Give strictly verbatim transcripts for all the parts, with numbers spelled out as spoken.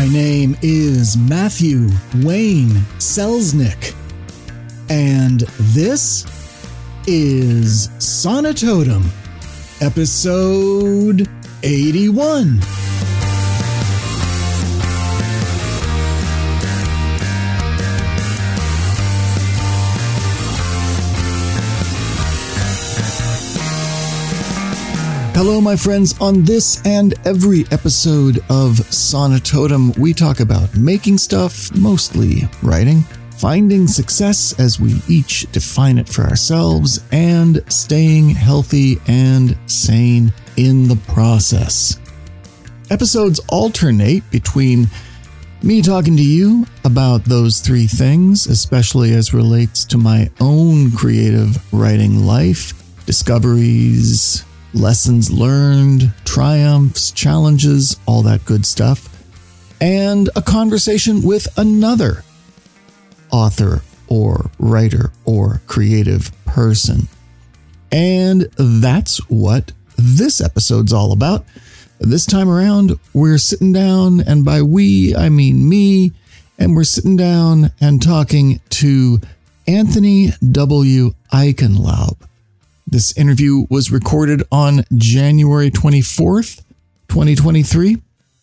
My name is Matthew Wayne Selznick, and this is Sonatotum, episode eighty-one. Hello, my friends. On this and every episode of Sonatotum, we talk about making stuff, mostly writing, finding success as we each define it for ourselves, and staying healthy and sane in the process. Episodes alternate between me talking to you about those three things, especially as relates to my own creative writing life, discoveries, lessons learned, triumphs, challenges, all that good stuff, and a conversation with another author or writer or creative person. And that's what this episode's all about. This time around, we're sitting down, and by we, I mean me, and we're sitting down and talking to Anthony W. Eichenlaub. This interview was recorded on January twenty-fourth, twenty twenty-three.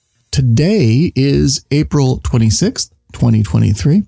Today is April twenty-sixth, twenty twenty-three.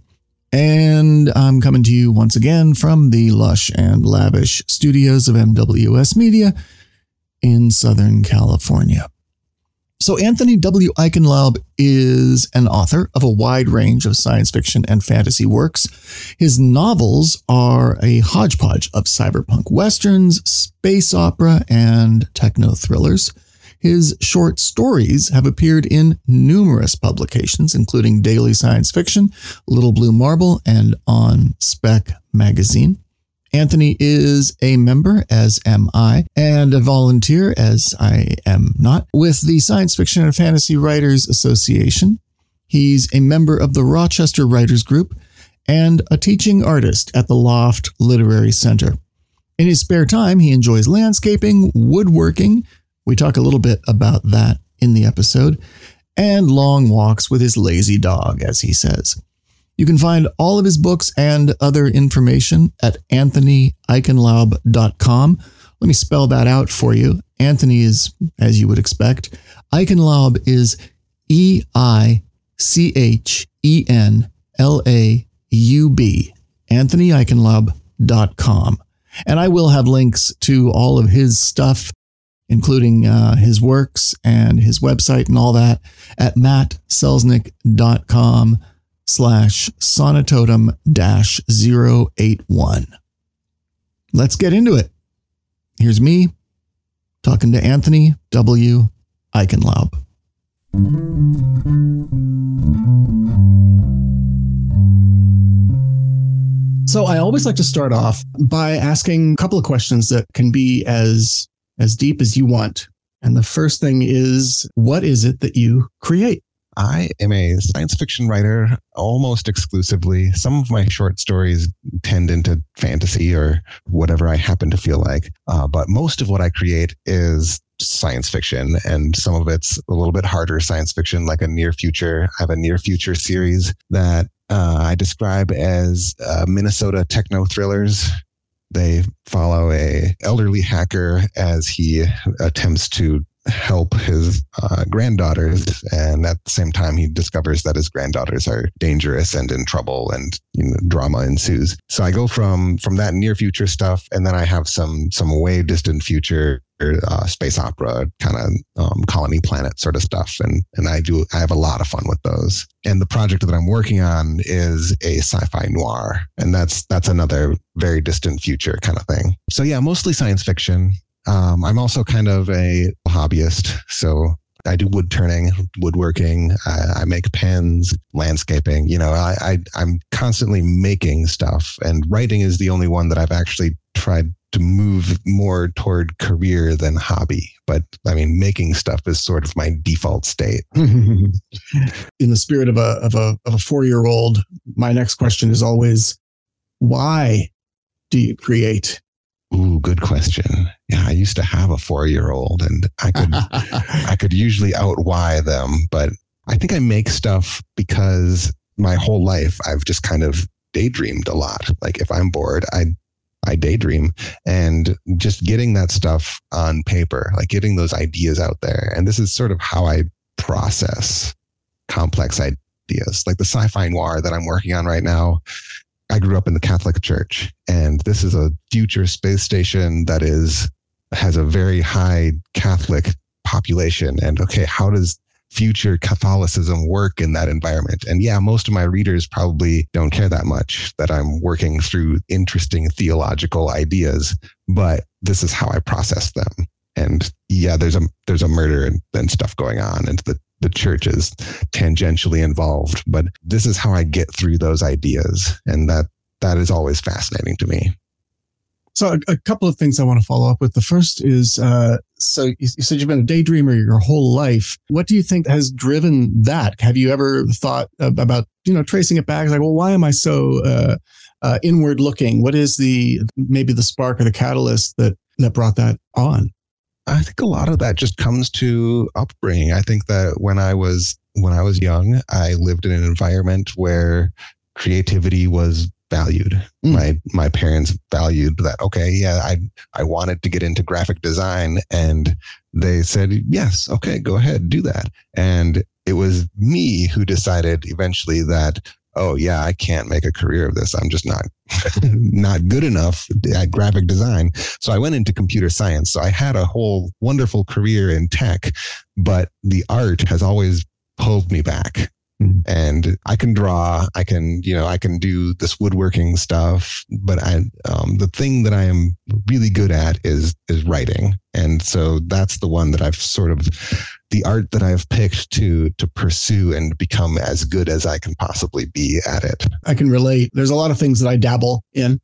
And I'm coming to you once again from the lush and lavish studios of M W S Media in Southern California. So Anthony W. Eichenlaub is an author of a wide range of science fiction and fantasy works. His novels are a hodgepodge of cyberpunk westerns, space opera, and techno thrillers. His short stories have appeared in numerous publications, including Daily Science Fiction, Little Blue Marble, and On Spec Magazine. Anthony is a member, as am I, and a volunteer, as I am not, with the Science Fiction and Fantasy Writers Association. He's a member of the Rochester Writers Group and a teaching artist at the Loft Literary Center. In his spare time, he enjoys landscaping, woodworking — we talk a little bit about that in the episode — and long walks with his lazy dog, as he says. You can find all of his books and other information at anthony eichenlaub dot com. Let me spell that out for you. Anthony is, as you would expect. Eichenlaub is E I C H E N L A U B. anthony eichenlaub dot com. And I will have links to all of his stuff, including uh, his works and his website and all that, at matt selznick dot com slash sonatotum dash zero eight one. Let's get into it. Here's me talking to Anthony W. Eichenlaub. So I always like to start off by asking a couple of questions that can be as as deep as you want. And the first thing is, what is it that you create? I am a science fiction writer almost exclusively. Some of my short stories tend into fantasy or whatever I happen to feel like. Uh, but most of what I create is science fiction, and some of it's a little bit harder science fiction, like a near future. I have a near future series that uh, I describe as uh, Minnesota techno thrillers. They follow a elderly hacker as he attempts to help his uh, granddaughters, and at the same time he discovers that his granddaughters are dangerous and in trouble, and you know, drama ensues. So I go from from that near future stuff, and then I have some some way distant future uh, space opera kind of um, colony planet sort of stuff, and and I do I have a lot of fun with those. And the project that I'm working on is a sci-fi noir, and that's that's another very distant future kind of thing. So yeah, mostly science fiction. Um, I'm also kind of a hobbyist, so I do wood turning, woodworking. I, I make pens, landscaping. You know, I, I I'm constantly making stuff, and writing is the only one that I've actually tried to move more toward career than hobby. But I mean, making stuff is sort of my default state. In the spirit of a of a of a four-year-old, my next question is always, why do you create? Ooh, good question. Yeah, I used to have a four-year-old, and I could I could usually out why them, but I think I make stuff because my whole life I've just kind of daydreamed a lot. Like if I'm bored, I I daydream, and just getting that stuff on paper, like getting those ideas out there. And this is sort of how I process complex ideas. Like the sci-fi noir that I'm working on right now, I grew up in the Catholic Church, and this is a future space station that is has a very high Catholic population. And okay, how does future Catholicism work in that environment? And yeah, most of my readers probably don't care that much that I'm working through interesting theological ideas, but this is how I process them. And yeah, there's a there's a murder and, and stuff going on, and the the church is tangentially involved, but this is how I get through those ideas, and that that is always fascinating to me. So a, a couple of things I want to follow up with. The first is, uh, so you, you said you've been a daydreamer your whole life. What do you think has driven that? Have you ever thought about, you know, tracing it back? Like, well, why am I so uh, uh, inward looking? What is the, maybe the spark or the catalyst that, that brought that on? I think a lot of that just comes to upbringing. I think that when I was, when I was young, I lived in an environment where creativity was valued. Mm. My my parents valued that. Okay, yeah, I I wanted to get into graphic design, and they said, yes, okay, go ahead, do that. And it was me who decided eventually that, oh yeah, I can't make a career of this. I'm just not not good enough at graphic design. So I went into computer science. So I had a whole wonderful career in tech, but the art has always pulled me back. And I can draw, I can, you know, I can do this woodworking stuff, but I, um, the thing that I am really good at is, is writing. And so that's the one that I've sort of, the art that I've picked to, to pursue and become as good as I can possibly be at it. I can relate. There's a lot of things that I dabble in.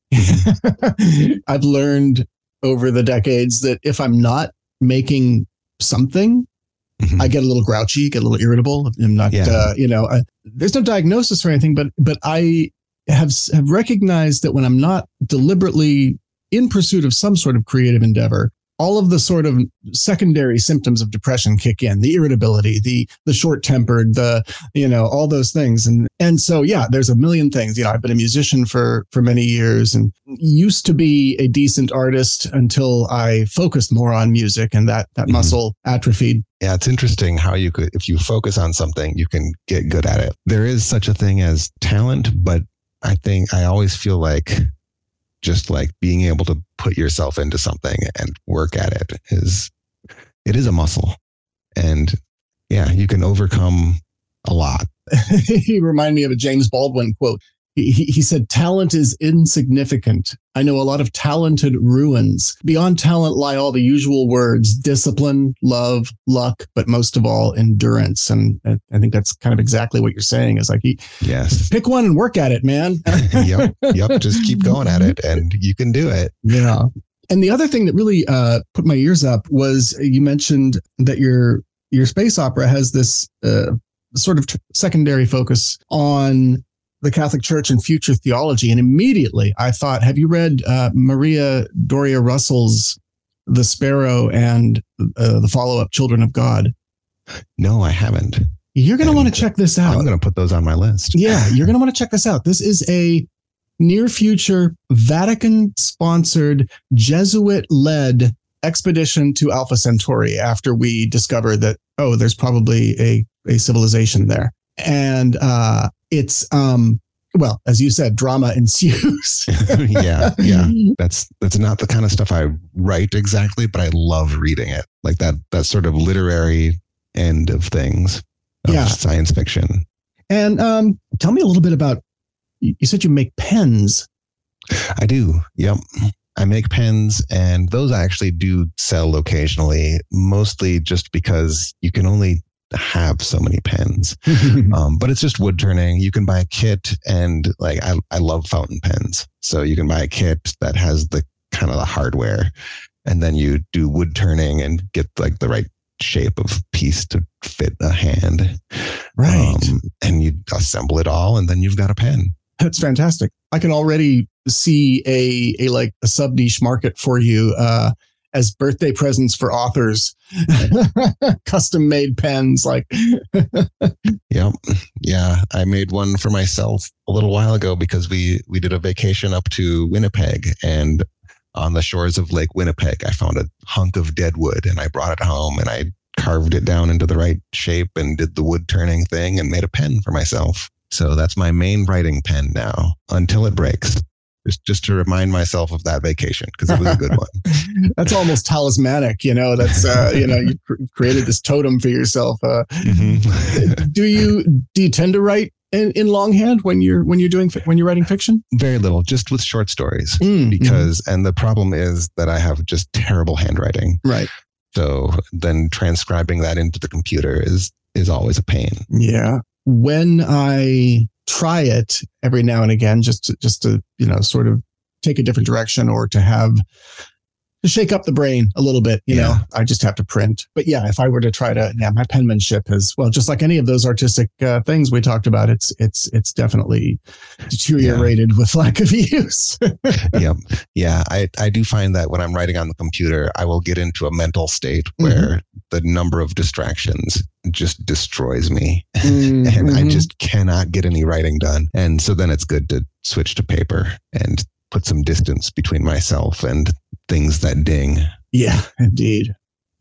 I've learned over the decades that if I'm not making something, Mm-hmm. I get a little grouchy, get a little irritable. I'm not, yeah. uh, you know, I, there's no diagnosis or anything, but but I have have recognized that when I'm not deliberately in pursuit of some sort of creative endeavor, all of the sort of secondary symptoms of depression kick in: the irritability, the the short-tempered, the, you know, all those things. And and so, yeah, there's a million things. You know, I've been a musician for for many years and used to be a decent artist until I focused more on music, and that that mm-hmm. muscle atrophied. Yeah, it's interesting how you could, if you focus on something, you can get good at it. There is such a thing as talent, but I think I always feel like just like being able to put yourself into something and work at it is, it is a muscle. And yeah, you can overcome a lot. He reminded me of a James Baldwin quote. He, he said, talent is insignificant. I know a lot of talented ruins. Beyond talent lie all the usual words: discipline, love, luck, but most of all, endurance. And I think that's kind of exactly what you're saying. Is like, he, yes, pick one and work at it, man. yep, yep. Just keep going at it, and you can do it. Yeah. And the other thing that really uh, put my ears up was you mentioned that your your space opera has this uh, sort of t- secondary focus on the Catholic Church and future theology. And immediately I thought, have you read uh, Maria Doria Russell's The Sparrow and uh, the follow-up Children of God? No, I haven't. You're going to want to check this out. I'm going to put those on my list. Yeah, you're going to want to check this out. This is a near future Vatican-sponsored, Jesuit-led expedition to Alpha Centauri after we discover that, oh, there's probably a, a civilization there. And uh, it's, um, well, as you said, drama ensues. yeah, yeah. That's that's not the kind of stuff I write exactly, but I love reading it. Like that that sort of literary end of things, of yeah. science fiction. And um, tell me a little bit about, you said you make pens. I do, yep. I make pens, and those I actually do sell occasionally, mostly just because you can only have so many pens. um, but it's just wood turning. You can buy a kit, and like I, I love fountain pens. So you can buy a kit that has the kind of the hardware, and then you do wood turning and get like the right shape of piece to fit a hand. Right. Um, and you assemble it all, and then you've got a pen. That's fantastic. I can already see a, a like a sub niche market for you. Uh, as birthday presents for authors, custom made pens. Like, yep. Yeah. I made one for myself a little while ago because we, we did a vacation up to Winnipeg, and on the shores of Lake Winnipeg, I found a hunk of dead wood and I brought it home and I carved it down into the right shape and did the wood turning thing and made a pen for myself. So that's my main writing pen now until it breaks. Just, just to remind myself of that vacation because it was a good one. That's almost talismanic, you know. That's uh, you know, you cr- created this totem for yourself. Uh, mm-hmm. do you do you tend to write in, in longhand when you're when you're doing when you're writing fiction? Very little, just with short stories. Mm, because mm-hmm. and the problem is that I have just terrible handwriting. Right. So then transcribing that into the computer is is always a pain. Yeah. When I try it every now and again, just to, just to, you know, sort of take a different direction or to have to shake up the brain a little bit, you yeah. know, I just have to print. But yeah, if I were to try to, yeah, my penmanship is, well, just like any of those artistic uh, things we talked about, it's, it's, it's definitely deteriorated yeah. with lack of use. Yep. Yeah. I, I do find that when I'm writing on the computer, I will get into a mental state where mm-hmm. the number of distractions just destroys me mm-hmm. and I just cannot get any writing done. And so then it's good to switch to paper and put some distance between myself and things that ding. Yeah, indeed.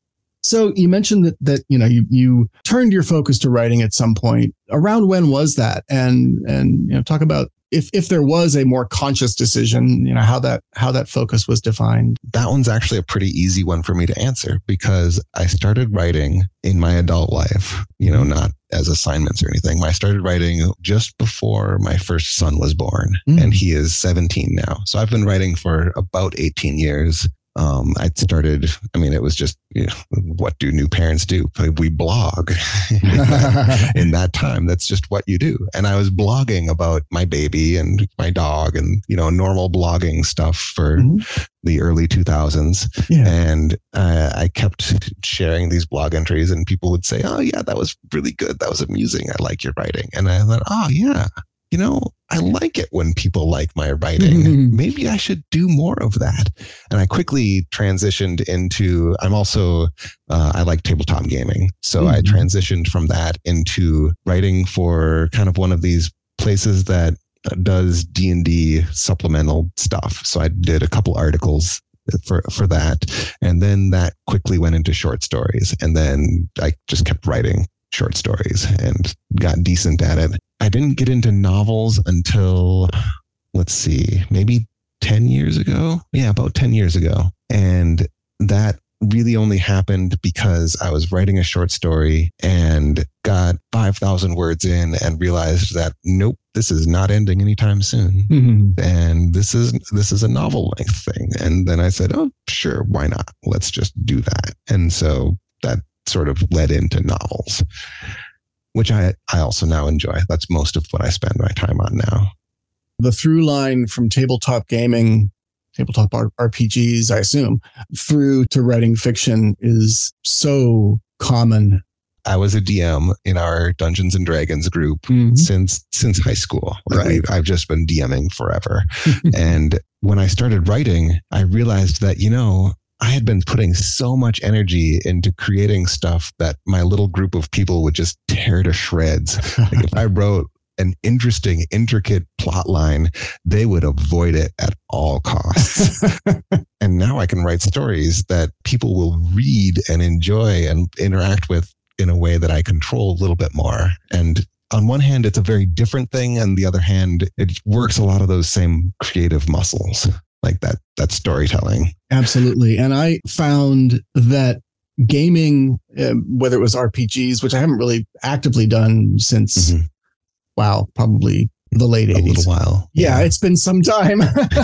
So you mentioned that, that you know, you, you turned your focus to writing at some point. Around when was that? And, and, you know, talk about if, if there was a more conscious decision, you know, how that, how that focus was defined. That one's actually a pretty easy one for me to answer because I started writing in my adult life, you know, not as assignments or anything. I started writing just before my first son was born mm. and he is seventeen now. So I've been writing for about eighteen years. Um, I started, I mean, it was just, you know, what do new parents do? We blog in, that, in that time. That's just what you do. And I was blogging about my baby and my dog and, you know, normal blogging stuff for mm-hmm. the early two thousands. Yeah. And uh, I kept sharing these blog entries and people would say, oh yeah, that was really good. That was amusing. I like your writing. And I thought, oh yeah. You know, I like it when people like my writing. Mm-hmm. Maybe I should do more of that. And I quickly transitioned into, I'm also, uh, I like tabletop gaming. So mm-hmm. I transitioned from that into writing for kind of one of these places that does D and D supplemental stuff. So I did a couple articles for, for that. And then that quickly went into short stories. And then I just kept writing short stories and got decent at it. I didn't get into novels until, let's see, maybe ten years ago. Yeah, about ten years ago. And that really only happened because I was writing a short story and got five thousand words in and realized that, nope, this is not ending anytime soon. Mm-hmm. And this is, this is a novel length thing. And then I said, oh, sure, why not? Let's just do that. And so that sort of led into novels, which I, I also now enjoy. That's most of what I spend my time on now. The through line from tabletop gaming, tabletop R P Gs, I assume, through to writing fiction is so common. I was a D M in our Dungeons and Dragons group mm-hmm. since since high school. Like right. I've just been DMing forever. And when I started writing, I realized that, you know, I had been putting so much energy into creating stuff that my little group of people would just tear to shreds. Like if I wrote an interesting, intricate plot line, they would avoid it at all costs. And now I can write stories that people will read and enjoy and interact with in a way that I control a little bit more. And on one hand, it's a very different thing. On the other hand, it works a lot of those same creative muscles. Like that, that storytelling. Absolutely. And I found that gaming, uh, whether it was R P Gs, which I haven't really actively done since, mm-hmm. wow, probably the late eighties. A little while. Yeah, yeah, it's been some time.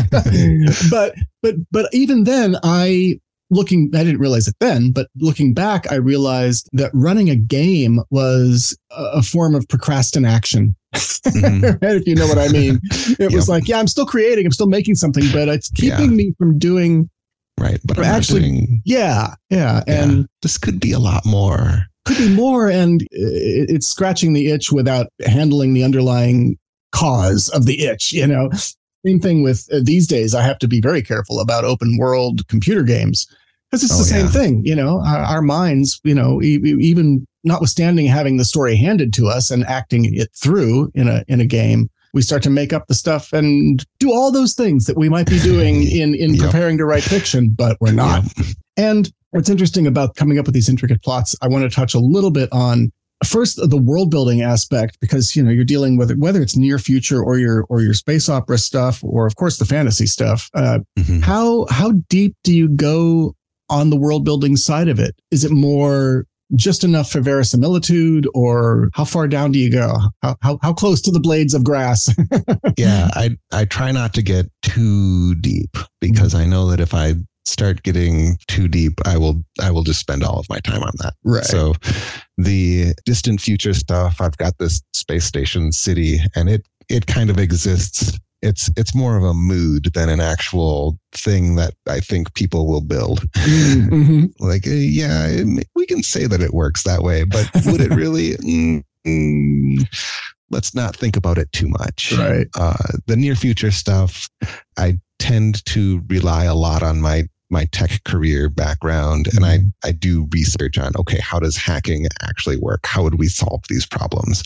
but, but, but even then, I, looking, I didn't realize it then, but looking back, I realized that running a game was a, a form of procrastination. Mm-hmm. If you know what I mean. It yep. was like, yeah, I'm still creating, I'm still making something, but it's keeping yeah. me from doing right. But from actually, doing, yeah, yeah, yeah, and this could be a lot more. Could be more, and it, it's scratching the itch without handling the underlying cause of the itch. You know, same thing with uh, these days. I have to be very careful about open world computer games Because it's Oh, the same yeah. thing, you know, our, our minds, you know, e- e- even notwithstanding having the story handed to us and acting it through in a in a game, we start to make up the stuff and do all those things that we might be doing in, in Yep. preparing to write fiction, but we're not. Yep. And what's interesting about coming up with these intricate plots, I want to touch a little bit on first the world building aspect, because, you know, you're dealing with it, whether it's near future or your or your space opera stuff, or of course the fantasy stuff. Uh, Mhm. how how deep do you go on the world building side of it? Is it more just enough for verisimilitude, or how far down do you go? How how, how close to the blades of grass? Yeah, I I try not to get too deep, because I know that if I start getting too deep, I will I will just spend all of my time on that. Right. So the distant future stuff, I've got this space station city, and it it kind of exists. It's it's more of a mood than an actual thing that I think people will build. Mm-hmm. Like, uh, yeah, it, we can say that it works that way, but would it really? Mm, mm, let's not think about it too much. Right. Uh, the near future stuff, I tend to rely a lot on my my tech career background, and I I do research on, okay, how does hacking actually work? How would we solve these problems?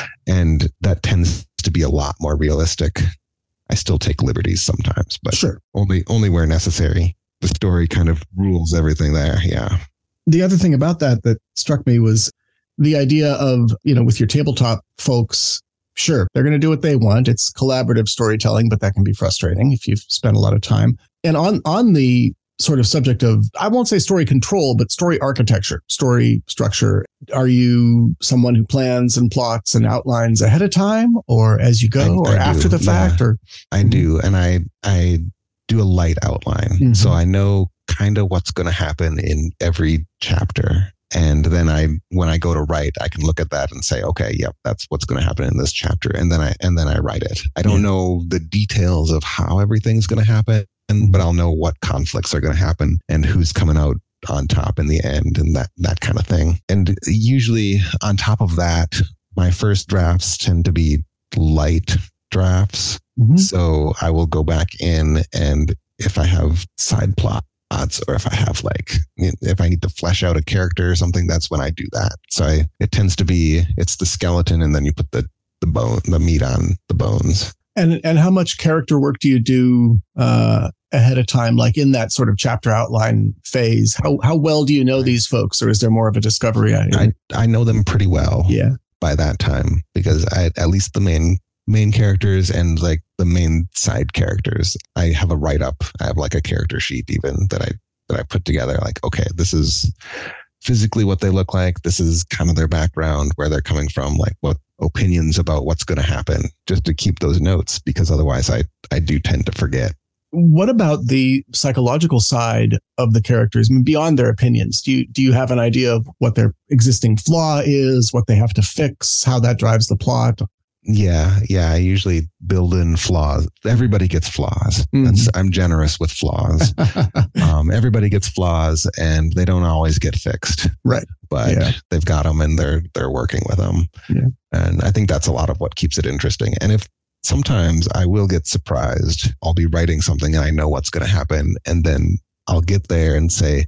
And that tends to be a lot more realistic. I still take liberties sometimes, but Sure. only only where necessary. The story kind of rules everything there. Yeah. The other thing about that that struck me was the idea of, you know, with your tabletop folks, sure, they're going to do what they want. It's collaborative storytelling, but that can be frustrating if you've spent a lot of time. And on on the sort of subject of, I won't say story control, but story architecture, story structure, are you someone who plans and plots and outlines ahead of time, or as you go, I- or I after do, the fact? yeah. Or I do, and I I do a light outline, Mhm. so I know kind of what's going to happen in every chapter. And then I, when I go to write, I can look at that and say, okay, yep, that's what's going to happen in this chapter, and then I and then I write it. I don't Yeah. know the details of how everything's going to happen, but I'll know what conflicts are going to happen and who's coming out on top in the end, and that that kind of thing. And usually, on top of that, my first drafts tend to be light drafts. Mhm. So I will go back in, and if I have side plots, or if I have like, if I need to flesh out a character or something, that's when I do that. So I, it tends to be, it's the skeleton, and then you put the, the bone, the meat on the bones. And and how much character work do you do uh, ahead of time, like in that sort of chapter outline phase? How how well do you know these folks, or is there more of a discovery? I, I know them pretty well yeah. by that time, because I, at least the main main characters and like the main side characters, I have a write up. I have like a character sheet even that I that I put together. Like, okay, this is physically what they look like. This is kind of their background, where they're coming from, like what opinions about what's going to happen, just to keep those notes, because otherwise I, I do tend to forget. What about the psychological side of the characters? I mean, beyond their opinions, do you do you have an idea of what their existing flaw is, what they have to fix, how that drives the plot? Yeah, yeah. I usually build in flaws. Everybody gets flaws. Mhm. That's, I'm generous with flaws. um, everybody gets flaws, and they don't always get fixed. Right. But Yeah. they've got them, and they're they're working with them. Yeah. And I think that's a lot of what keeps it interesting. And if sometimes I will get surprised, I'll be writing something and I know what's going to happen, and then I'll get there and say,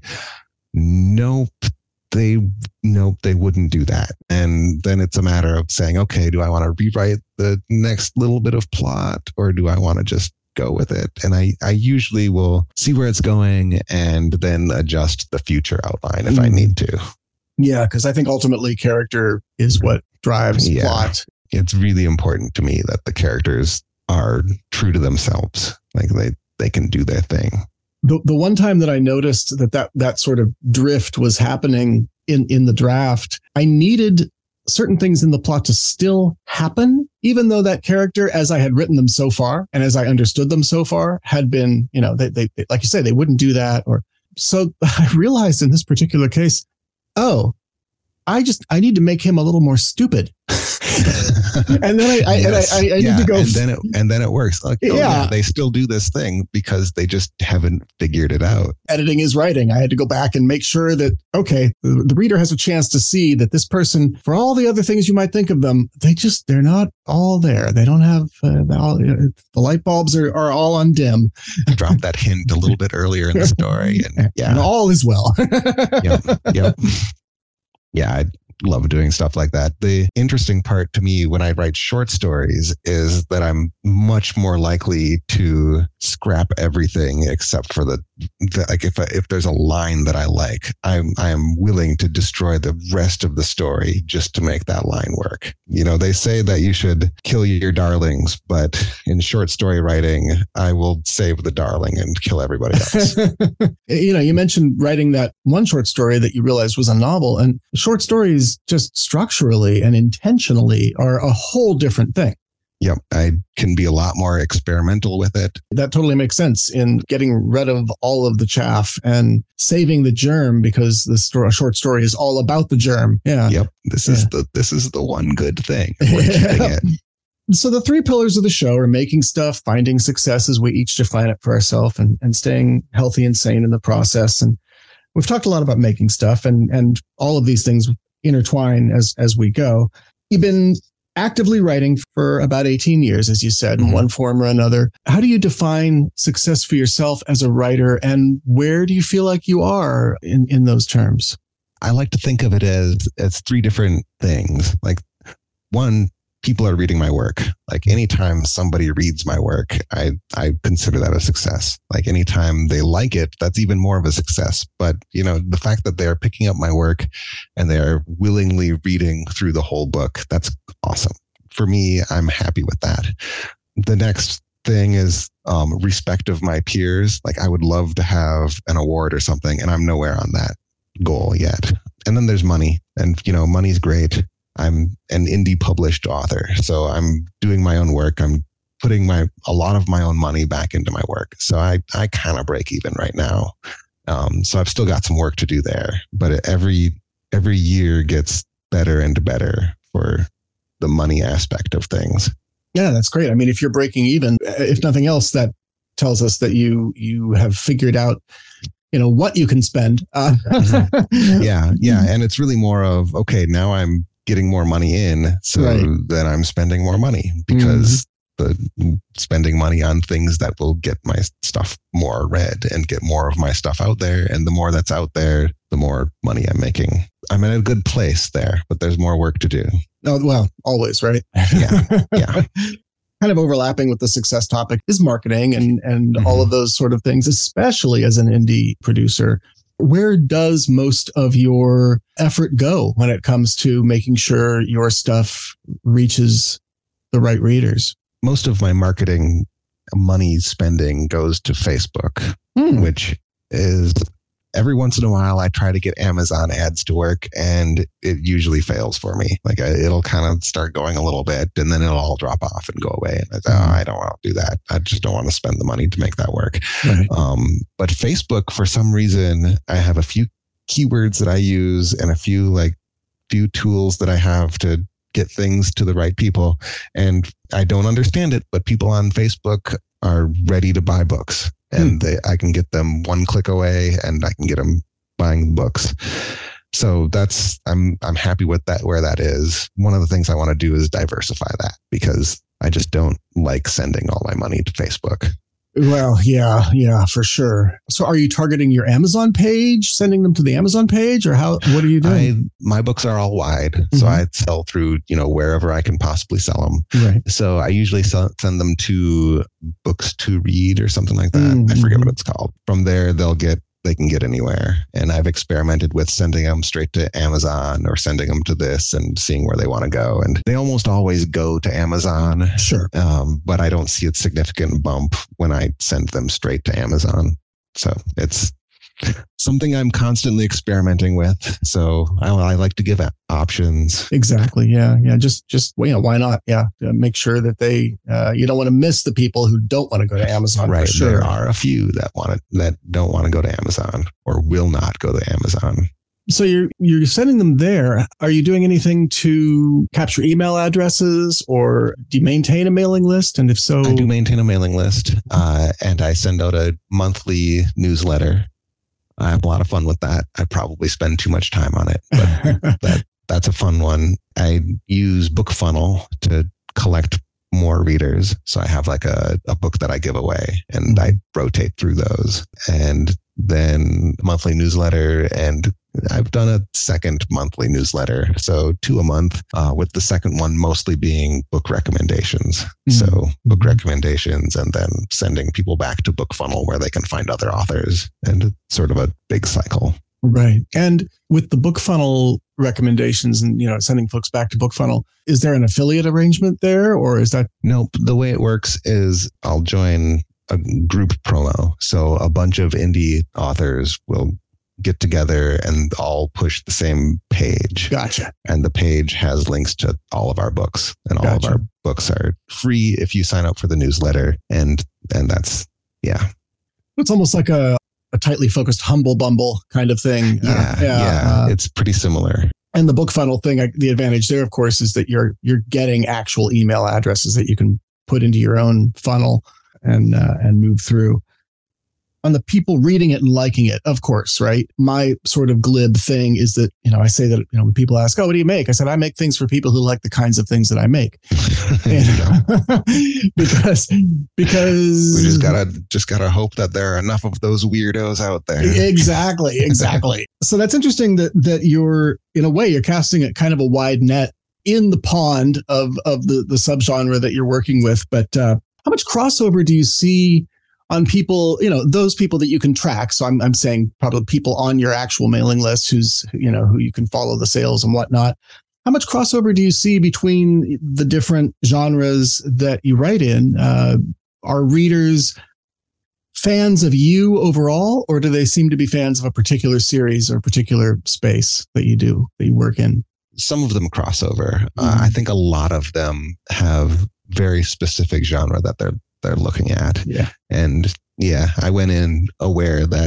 nope. They nope, they wouldn't do that. And then it's a matter of saying, okay, do I want to rewrite the next little bit of plot, or do I want to just go with it? And I, I usually will see where it's going and then adjust the future outline if I Mm. need to. Yeah, because I think ultimately character is what drives Yeah. plot. It's really important to me that the characters are true to themselves. Like they, they can do their thing. The the one time that I noticed that that, that sort of drift was happening in, in the draft, I needed certain things in the plot to still happen, even though that character, as I had written them so far and as I understood them so far, had been, you know, they, they like you say, they wouldn't do that. Or so I realized in this particular case, oh, I just I need to make him a little more stupid. and then I, I, yes. and I, I, I yeah. need to go. And then it, and then it works. Like, oh, yeah. yeah, they still do this thing because they just haven't figured it out. Editing is writing. I had to go back and make sure that, okay, the, the reader has a chance to see that this person, for all the other things you might think of them, they just, they're not all there. They don't have, uh, all, uh, the light bulbs are, are all on dim. Drop that hint a little bit earlier in the story. And yeah. And all is well. Yep. Yep. Yeah, I love doing stuff like that. The interesting part to me when I write short stories is that I'm much more likely to scrap everything except for the, the like if I, if there's a line that I like, I'm I am willing to destroy the rest of the story just to make that line work. You know, they say that you should kill your darlings, but in short story writing, I will save the darling and kill everybody else. You know, you mentioned writing that one short story that you realized was a novel, and short stories just structurally and intentionally are a whole different thing. Yep. I can be a lot more experimental with it. That totally makes sense in getting rid of all of the chaff and saving the germ, because the story, short story is all about the germ. Yeah. Yep. This is yeah. the this is the one good thing. We're keeping it. So the three pillars of the show are making stuff, finding success as we each define it for ourselves, and, and staying healthy and sane in the process. And we've talked a lot about making stuff, and, and all of these things intertwine as, as we go. You've been actively writing for about eighteen years, as you said, in mm-hmm. one form or another. How do you define success for yourself as a writer, and where do you feel like you are in, in those terms? I like to think of it as, as three different things. Like, one, people are reading my work. Like, anytime somebody reads my work, I, I consider that a success. Like, anytime they like it, that's even more of a success. But, you know, the fact that they're picking up my work and they're willingly reading through the whole book, that's awesome. For me, I'm happy with that. The next thing is um, respect of my peers. Like, I would love to have an award or something, and I'm nowhere on that goal yet. And then there's money, and, you know, money's great. I'm an indie published author, so I'm doing my own work. I'm putting my a lot of my own money back into my work. So I, I kind of break even right now. Um, so I've still got some work to do there, but every every year gets better and better for the money aspect of things. Yeah, that's great. I mean, if you're breaking even, if nothing else, that tells us that you you have figured out, you know, what you can spend. Uh, yeah, yeah, and it's really more of, okay, now I'm getting more money in, so right. that I'm spending more money, because mm-hmm. the spending money on things that will get my stuff more read and get more of my stuff out there. And the more that's out there, the more money I'm making. I'm in a good place there, but there's more work to do. Oh, well, always, right? Yeah. Yeah. Kind of overlapping with the success topic is marketing and, and mm-hmm. all of those sort of things, especially as an indie producer. Where does most of your effort go when it comes to making sure your stuff reaches the right readers? Most of my marketing money spending goes to Facebook, hmm. which is every once in a while I try to get Amazon ads to work, and it usually fails for me. Like, I, it'll kind of start going a little bit, and then it'll all drop off and go away. And I say, oh, I don't want to do that. I just don't want to spend the money to make that work. Right. Um, but Facebook, for some reason, I have a few keywords that I use and a few like few tools that I have to get things to the right people. And I don't understand it, but people on Facebook are ready to buy books. And they, I can get them one click away, and I can get them buying books. So that's I'm I'm happy with that, where that is. One of the things I want to do is diversify that, because I just don't like sending all my money to Facebook. Well, yeah, yeah, for sure. So are you targeting your Amazon page, sending them to the Amazon page, or how? What are you doing? I, my books are all wide, mm-hmm. so I sell through, you know, wherever I can possibly sell them. Right. So I usually sell, send them to Books to Read or something like that. Mm-hmm. I forget what it's called. From there, they'll get they can get anywhere. And I've experimented with sending them straight to Amazon or sending them to this and seeing where they want to go. And they almost always go to Amazon. Sure. Um, but I don't see a significant bump when I send them straight to Amazon. So it's something I'm constantly experimenting with. So I, I like to give options. Exactly. Yeah. Yeah. Just, just, you know, why not? Yeah. Make sure that they, uh, you don't want to miss the people who don't want to go to Amazon. Right. For sure. There are a few that want to, that don't want to go to Amazon or will not go to Amazon. So you're you're sending them there. Are you doing anything to capture email addresses, or do you maintain a mailing list? And if so, I do maintain a mailing list, uh, and I send out a monthly newsletter. I have a lot of fun with that. I probably spend too much time on it, but that that's a fun one. I use BookFunnel to collect more readers. So I have like a, a book that I give away, and I rotate through those. And then monthly newsletter, and I've done a second monthly newsletter. So two a month, uh, with the second one mostly being book recommendations. Mm-hmm. So book recommendations, and then sending people back to BookFunnel where they can find other authors, and it's sort of a big cycle. Right. And with the BookFunnel recommendations and, you know, sending folks back to BookFunnel, is there an affiliate arrangement there, or is that? Nope. The way it works is I'll join a group promo. So a bunch of indie authors will get together and all push the same page. Gotcha. And the page has links to all of our books, and all gotcha. of our books are free if you sign up for the newsletter. And, and that's, yeah. It's almost like a, a tightly focused Humble Bumble kind of thing. Yeah. Uh, yeah. yeah. Uh, it's pretty similar. And the BookFunnel thing, the advantage there, of course, is that you're, you're getting actual email addresses that you can put into your own funnel and, uh, and move through. On the people reading it and liking it, of course, right? My sort of glib thing is that, you know, I say that, you know, when people ask, oh, what do you make? I said, I make things for people who like the kinds of things that I make. And, because, because we just gotta, just gotta hope that there are enough of those weirdos out there. Exactly. Exactly. So that's interesting that, that you're, in a way, you're casting a kind of a wide net in the pond of, of the, the subgenre that you're working with. But uh, how much crossover do you see on people, you know, those people that you can track? So I'm I'm saying probably people on your actual mailing list who's, you know, who you can follow the sales and whatnot. How much crossover do you see between the different genres that you write in? Uh, are readers fans of you overall, or do they seem to be fans of a particular series or particular space that you do, that you work in? Some of them cross over. Mm-hmm. Uh, I think a lot of them have very specific genre that they're they're looking at. Yeah. And yeah, I went in aware that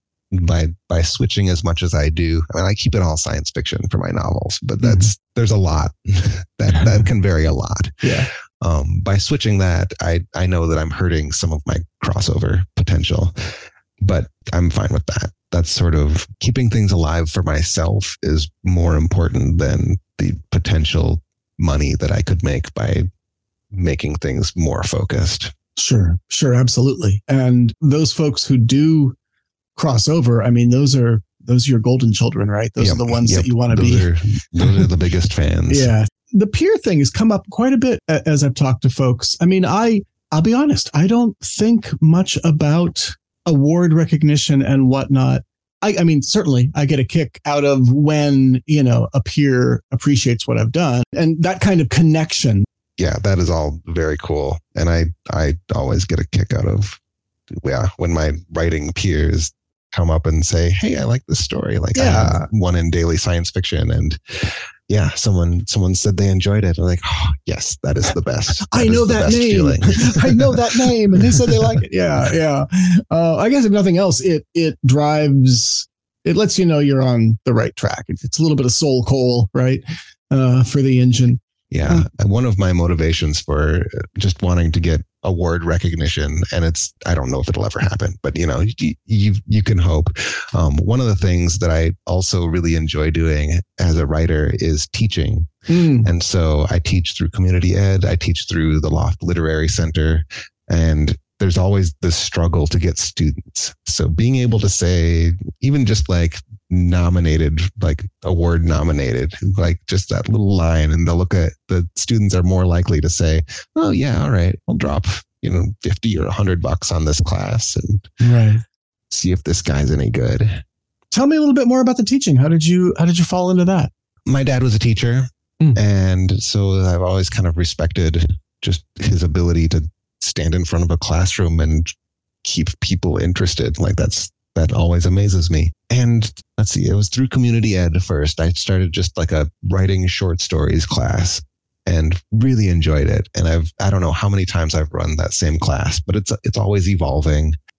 by by switching as much as I do, I mean, I keep it all science fiction for my novels, but that's mm-hmm. there's a lot that that can vary a lot. Yeah. Um, by switching that, I I know that I'm hurting some of my crossover potential, but I'm fine with that. That's sort of keeping things alive for myself is more important than the potential money that I could make by making things more focused. Sure, sure, absolutely. And those folks who do cross over, I mean, those are those are your golden children, right? Those yep, are the ones yep. that you want to be. Are, those are the biggest fans. Yeah. The peer thing has come up quite a bit as I've talked to folks. I mean, I, I'll be honest, I don't think much about award recognition and whatnot. I, I mean, certainly I get a kick out of when, you know, a peer appreciates what I've done, and that kind of connection. Yeah, that is all very cool. And I, I always get a kick out of, yeah, when my writing peers come up and say, hey, I like this story. Like yeah. I have one in Daily Science Fiction, and yeah, someone someone said they enjoyed it. I'm like, oh, yes, that is the best. That I know that name. I know that name. And they said they like it. Yeah, yeah. Uh, I guess if nothing else, it it drives, it lets you know you're on the right track. It's a little bit of soul coal, right, uh, for the engine. Yeah. Uh, One of my motivations for just wanting to get award recognition, and it's, I don't know if it'll ever happen, but you know, you, you, you can hope. Um, one of the things that I also really enjoy doing as a writer is teaching. Mm. And so I teach through community ed. I teach through the Loft Literary Center, and there's always this struggle to get students. So being able to say, even just like nominated, like award nominated, like just that little line, and they'll look at, the students are more likely to say, oh yeah, all right, I'll drop, you know, fifty or a hundred bucks on this class and right. see if this guy's any good. Tell me a little bit more about the teaching. How did you, how did you fall into that? My dad was a teacher. Mm. And so I've always kind of respected just his ability to stand in front of a classroom and keep people interested. Like that's, that always amazes me. And let's see, it was through community ed first. I started just like a writing short stories class and really enjoyed it. And I've, I don't know how many times I've run that same class, but it's, it's always evolving.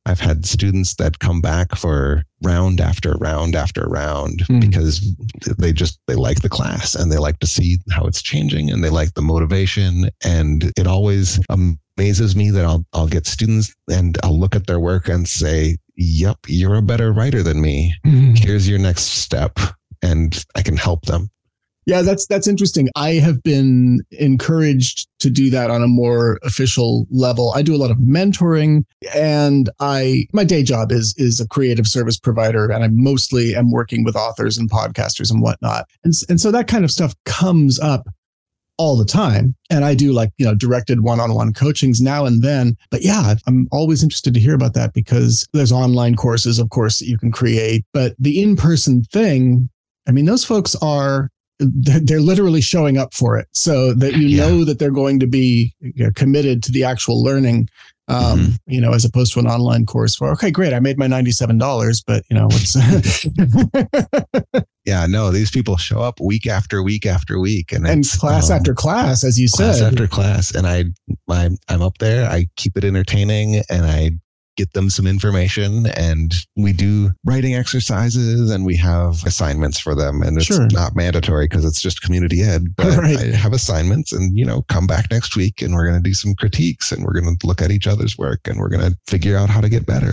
I've had students that come back for round after round after round mm. because they just, they like the class and they like to see how it's changing and they like the motivation. And it always amazes me that I'll, I'll get students and I'll look at their work and say, yep, you're a better writer than me. Mm. Here's your next step. And I can help them. Yeah, that's that's interesting. I have been encouraged to do that on a more official level. I do a lot of mentoring, and I my day job is is a creative service provider, and I mostly am working with authors and podcasters and whatnot. And and so that kind of stuff comes up all the time. And I do like, you know, directed one-on-one coachings now and then. But yeah, I'm always interested to hear about that because there's online courses, of course, that you can create. But the in-person thing, I mean, those folks are they're literally showing up for it so that you yeah. know that they're going to be you know, committed to the actual learning, um, mm-hmm. you know, as opposed to an online course where, okay, great, I made my ninety-seven dollars, but you know, what's yeah, no, these people show up week after week after week and, and class um, after class, as you class said. Class after class. And I, I'm, I'm up there, I keep it entertaining and I get them some information, and we do writing exercises and we have assignments for them, and it's sure. not mandatory because it's just community ed, but right. I have assignments and, you know, come back next week and we're going to do some critiques and we're going to look at each other's work and we're going to figure out how to get better.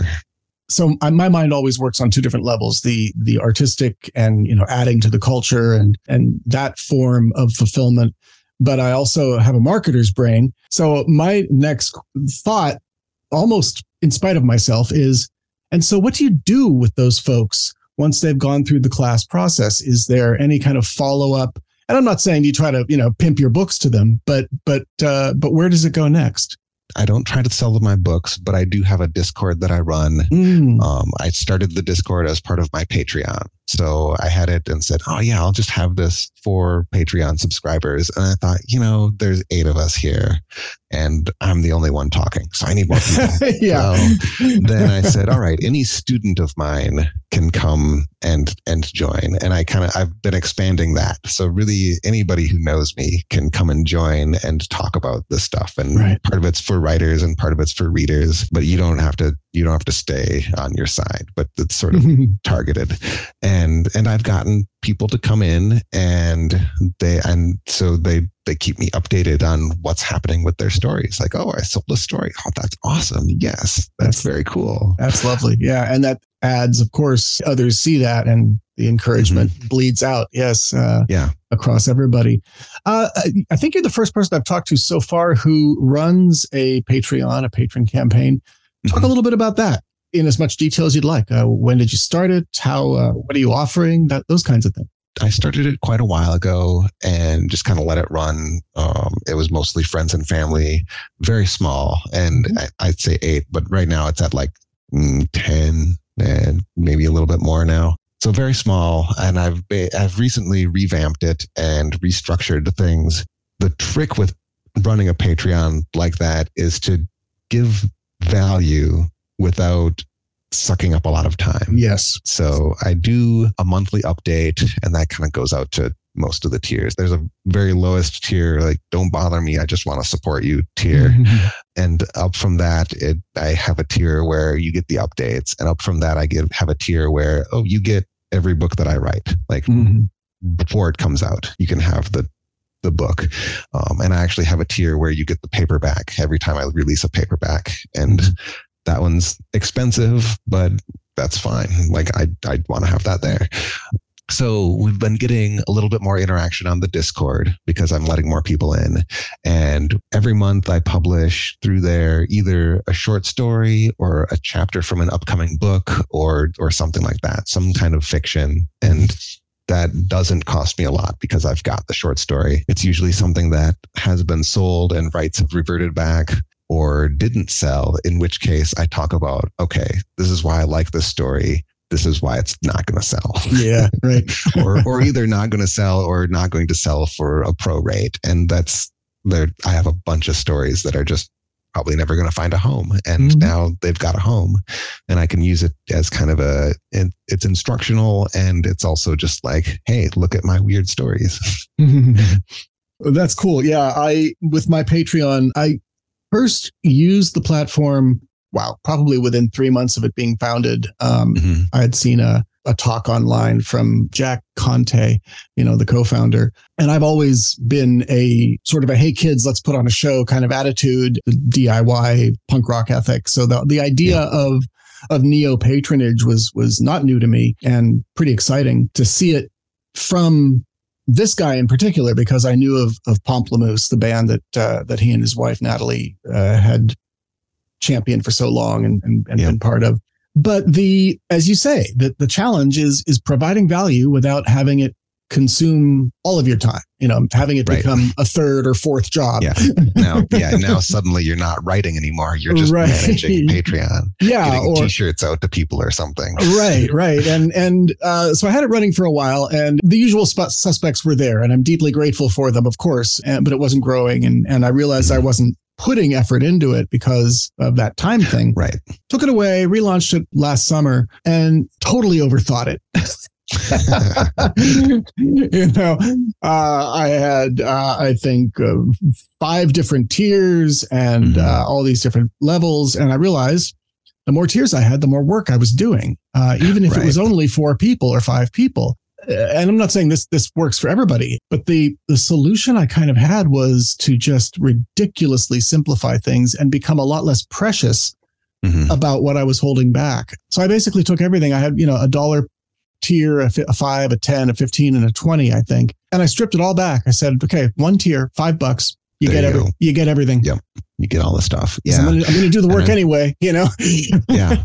So my mind always works on two different levels, the the artistic and, you know, adding to the culture and and that form of fulfillment. But I also have a marketer's brain. So my next thought, almost in spite of myself, is, and so what do you do with those folks once they've gone through the class process? Is there any kind of follow-up? And I'm not saying you try to, you know, pimp your books to them, but but uh, but where does it go next? I don't try to sell them my books, but I do have a Discord that I run. Mm. Um, I started the Discord as part of my Patreon. So I had it and said, oh yeah, I'll just have this for Patreon subscribers. And I thought, you know, there's eight of us here and I'm the only one talking. So I need more people. yeah. So then I said, all right, any student of mine can come and, and join. And I kind of, I've been expanding that. So really anybody who knows me can come and join and talk about this stuff. And right. part of it's for writers and part of it's for readers, but you don't have to, you don't have to stay on your side, but it's sort of targeted. And, and I've gotten people to come in and they, and so they, they keep me updated on what's happening with their stories. Like, oh, I sold a story. Oh, that's awesome. Yes. That's, that's very cool. That's lovely. Yeah. And that adds, of course, others see that and the encouragement mm-hmm. bleeds out. Yes. Uh, yeah. Across everybody. Uh, I think you're the first person I've talked to so far who runs a Patreon, a patron campaign. Talk mm-hmm. a little bit about that in as much detail as you'd like. Uh, when did you start it? How, uh, what are you offering? That, those kinds of things. I started it quite a while ago and just kind of let it run. Um, it was mostly friends and family, very small. And mm-hmm. I, I'd say eight, but right now it's at like mm, ten and maybe a little bit more now. So very small. And I've, ba- I've recently revamped it and restructured things. The trick with running a Patreon like that is to give value without sucking up a lot of time. Yes. So I do a monthly update and that kind of goes out to most of the tiers. There's a very lowest tier, like don't bother me, I just want to support you tier. Mm-hmm. And up from that, it, I have a tier where you get the updates. And up from that, I give have a tier where, oh, you get every book that I write. Like mm-hmm. before it comes out, you can have the the book. Um, and I actually have a tier where you get the paperback every time I release a paperback. And mm-hmm. that one's expensive, but that's fine. Like I, I want to have that there. So we've been getting a little bit more interaction on the Discord because I'm letting more people in. And every month I publish through there either a short story or a chapter from an upcoming book or, or something like that, some kind of fiction. And that doesn't cost me a lot because I've got the short story. It's usually something that has been sold and rights have reverted back or didn't sell, in which case I talk about, okay, this is why I like this story. This is why it's not going to sell. Yeah, right. or or either not going to sell or not going to sell for a pro rate. And that's there. I have a bunch of stories that are just probably never going to find a home. And mm-hmm. now they've got a home and I can use it as kind of a, it, it's instructional. And it's also just like, hey, look at my weird stories. That's cool. Yeah. I, with my Patreon, I first used the platform wow, probably within three months of it being founded, um, mm-hmm. I had seen a, a talk online from Jack Conte, you know, the co-founder. And I've always been a sort of a, hey, kids, let's put on a show kind of attitude, D I Y, punk rock ethic. So the, the idea yeah. of of neo patronage was was not new to me, and pretty exciting to see it from this guy in particular, because I knew of of Pomplamoose, the band that uh, that he and his wife Natalie uh, had championed for so long and, and, and yep. been part of. But the, as you say, the, the challenge is is providing value without having it consume all of your time, you know, having it right. become a third or fourth job. Yeah. Now, yeah. Now suddenly you're not writing anymore. You're just right. managing Patreon, yeah, getting or t-shirts out to people or something. Right. Right. And, and, uh, so I had it running for a while, and the usual sp- suspects were there, and I'm deeply grateful for them, of course, and, but it wasn't growing. And, and I realized mm-hmm. I wasn't putting effort into it because of that time thing. Right. Took it away, relaunched it last summer, and totally overthought it. you know, uh, I had, uh, I think, uh, five different tiers and mm-hmm. uh, all these different levels. And I realized the more tiers I had, the more work I was doing, uh, even if right. it was only four people or five people. And I'm not saying this this works for everybody, but the the solution I kind of had was to just ridiculously simplify things and become a lot less precious mm-hmm. about what I was holding back. So I basically took everything. I had, you know, a dollar tier, a, a five, a ten, a fifteen, and a twenty, I think. And I stripped it all back. I said, okay, one tier, five bucks. You there get you every, you get everything. Yep. You get all the stuff. Yeah. I'm going to do the work then, anyway, you know? Yeah.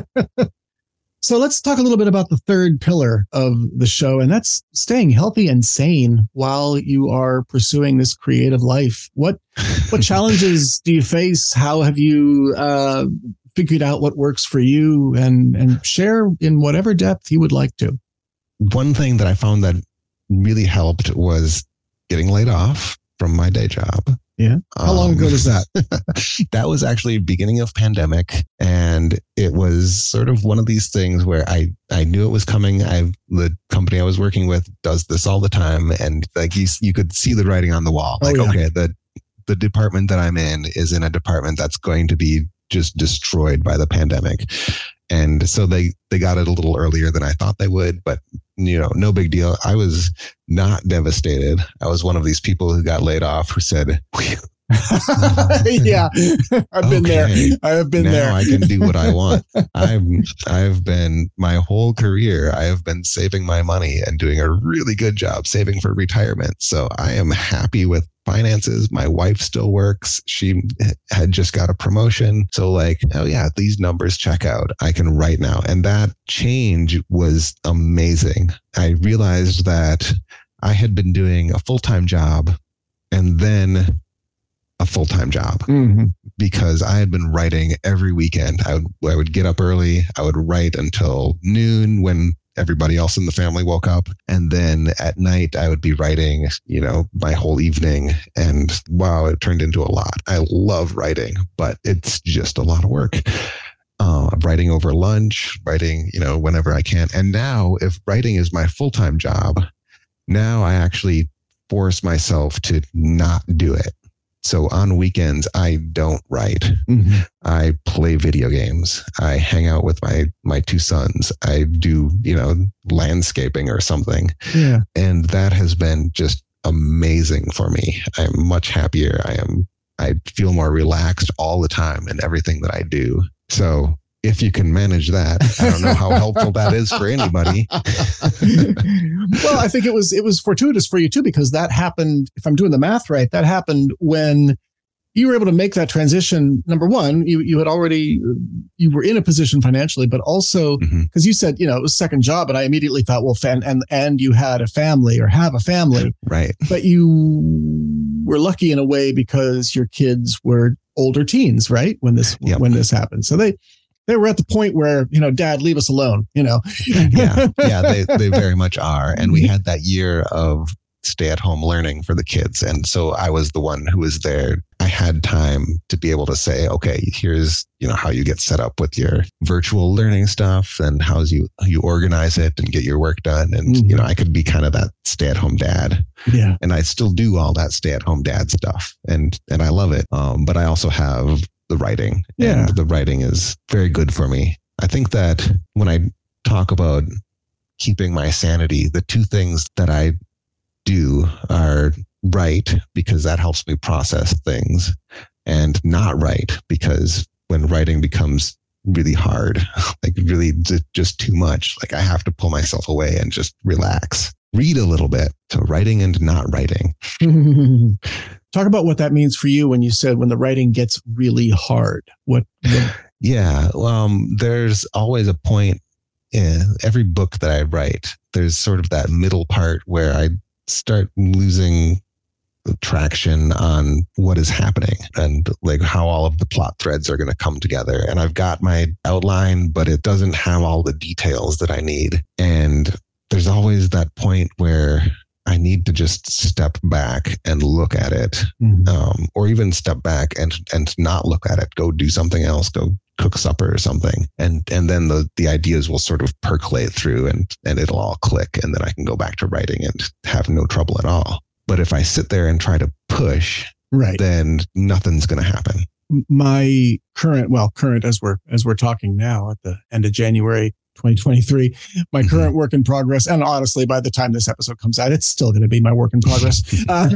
So let's talk a little bit about the third pillar of the show, and that's staying healthy and sane while you are pursuing this creative life. What what challenges do you face? How have you uh, figured out what works for you, and and share in whatever depth you would like to? One thing that I found that really helped was getting laid off from my day job. Yeah. How long um, ago was that? That was actually beginning of pandemic. And it was sort of one of these things where I, I knew it was coming. I, the company I was working with does this all the time. And like you, you could see the writing on the wall. Like, oh, yeah. okay, the, the department that I'm in is in a department that's going to be just destroyed by the pandemic. And so they, they got it a little earlier than I thought they would, but you know, no big deal. I was not devastated. I was one of these people who got laid off who said, yeah, I've been okay, there. I have been now there. I can do what I want. I've, I've been my whole career. I have been saving my money and doing a really good job saving for retirement. So I am happy with finances. My wife still works. She had just got a promotion. So like, oh yeah, these numbers check out. I can write now. And that change was amazing. I realized that I had been doing a full-time job and then a full-time job mm-hmm. because I had been writing every weekend. I would, I would get up early. I would write until noon when everybody else in the family woke up. And then at night I would be writing, you know, my whole evening. And wow, it turned into a lot. I love writing, but it's just a lot of work. Uh, writing over lunch, writing, you know, whenever I can. And now if writing is my full-time job, now I actually force myself to not do it. So on weekends, I don't write. Mm-hmm. I play video games. I hang out with my my two sons. I do, you know, landscaping or something. Yeah. And that has been just amazing for me. I'm much happier. I am I feel more relaxed all the time in everything that I do. So if you can manage that, I don't know how helpful that is for anybody. Well, I think it was it was fortuitous for you too, because that happened, if I'm doing the math right, that happened when you were able to make that transition. Number one, you you had already, you were in a position financially, but also because mm-hmm. you said, you know, it was second job. And I immediately thought, well, fan, and, and you had a family or have a family. Right. But you were lucky in a way because your kids were older teens, right? When this, yep. when this happened. So they, They were at the point where, you know, Dad, leave us alone, you know. yeah, yeah, they, they very much are. And we had that year of stay-at-home learning for the kids. And so I was the one who was there. I had time to be able to say, okay, here's, you know, how you get set up with your virtual learning stuff and how you, you organize it and get your work done. And, mm-hmm. you know, I could be kind of that stay-at-home dad. Yeah. And I still do all that stay-at-home dad stuff. And, and I love it. Um, but I also have the writing. Yeah. And the writing is very good for me. I think that when I talk about keeping my sanity, the two things that I do are write, because that helps me process things, and not write, because when writing becomes really hard, like really just too much, like I have to pull myself away and just relax, read a little bit. So writing and not writing. Talk about what that means for you when you said when the writing gets really hard. What? what? Yeah, um, there's always a point in every book that I write. There's sort of that middle part where I start losing traction on what is happening and like how all of the plot threads are going to come together. And I've got my outline, but it doesn't have all the details that I need. And there's always that point where I need to just step back and look at it, mm-hmm. um, or even step back and and not look at it. Go do something else. Go cook supper or something, and and then the the ideas will sort of percolate through, and and it'll all click, and then I can go back to writing and have no trouble at all. But if I sit there and try to push, right, then nothing's going to happen. My current, well, current as we're as we're talking now at the end of January twenty twenty-three, my mm-hmm. current work in progress, and honestly, by the time this episode comes out, it's still going to be my work in progress. uh,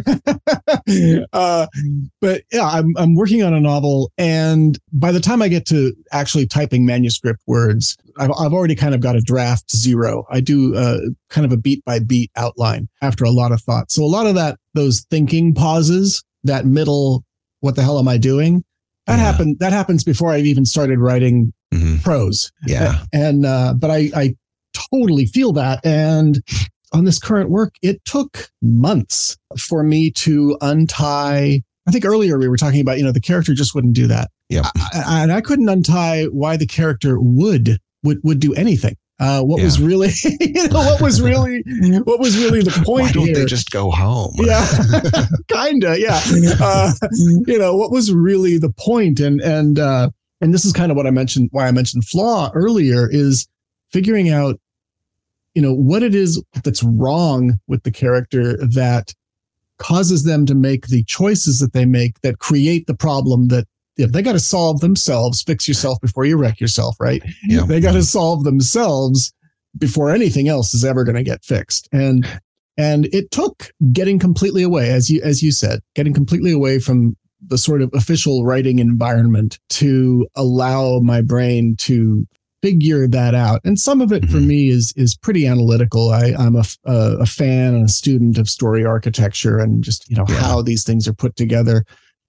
uh, but yeah, I'm I'm working on a novel, and by the time I get to actually typing manuscript words, I've I've already kind of got a draft zero. I do uh, kind of a beat by beat outline after a lot of thought. So a lot of that, those thinking pauses, that middle, what the hell am I doing? That yeah. happened. That happens before I've even started writing mm-hmm. prose. Yeah. And, uh, but I, I totally feel that. And on this current work, it took months for me to untie. I think earlier we were talking about, you know, the character just wouldn't do that. Yeah. And I couldn't untie why the character would, would, would do anything. Uh, what yeah. was really, you know, what was really, what was really the point? Why don't here? They just go home? Yeah, kinda. Yeah. Uh, you know, what was really the point? And, and, uh, and this is kind of what I mentioned, why I mentioned flaw earlier, is figuring out, you know, what it is that's wrong with the character that causes them to make the choices that they make that create the problem that, if they got to solve themselves, fix yourself before you wreck yourself, right? Yeah. They got to solve themselves before anything else is ever going to get fixed. And and it took getting completely away, as you as you said, getting completely away from the sort of official writing environment to allow my brain to figure that out. And some of it mm-hmm. for me is is pretty analytical. I, I'm a, a, a fan and a student of story architecture and just, you know, yeah. how these things are put together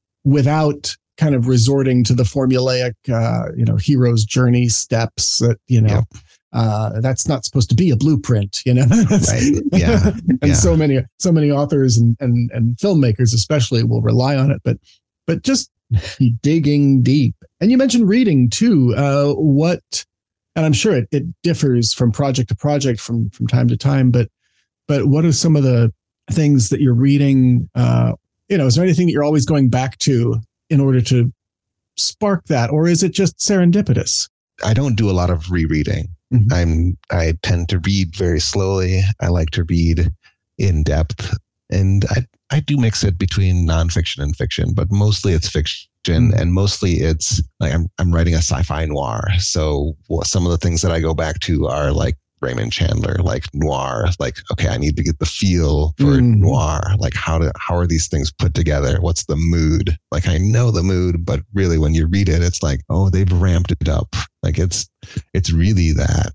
without kind of resorting to the formulaic, uh, you know, hero's journey steps that, you know, yep. uh, that's not supposed to be a blueprint, you know, right. yeah. and yeah. so many, so many authors and, and, and filmmakers especially will rely on it, but, but just digging deep. And you mentioned reading too. Uh, what, and I'm sure it, it differs from project to project from, from time to time, but, but what are some of the things that you're reading? Uh, you know, is there anything that you're always going back to in order to spark that, or is it just serendipitous? I don't do a lot of rereading. Mm-hmm. I'm I tend to read very slowly. I like to read in depth, and I I do mix it between nonfiction and fiction, but mostly it's fiction, mm-hmm. and mostly it's like I'm I'm writing a sci-fi noir. So well, some of the things that I go back to are like Raymond Chandler, like noir, like, okay, I need to get the feel for mm. noir. Like how to, how are these things put together? What's the mood? Like I know the mood, but really when you read it, it's like, oh, they've ramped it up. Like it's, it's really that.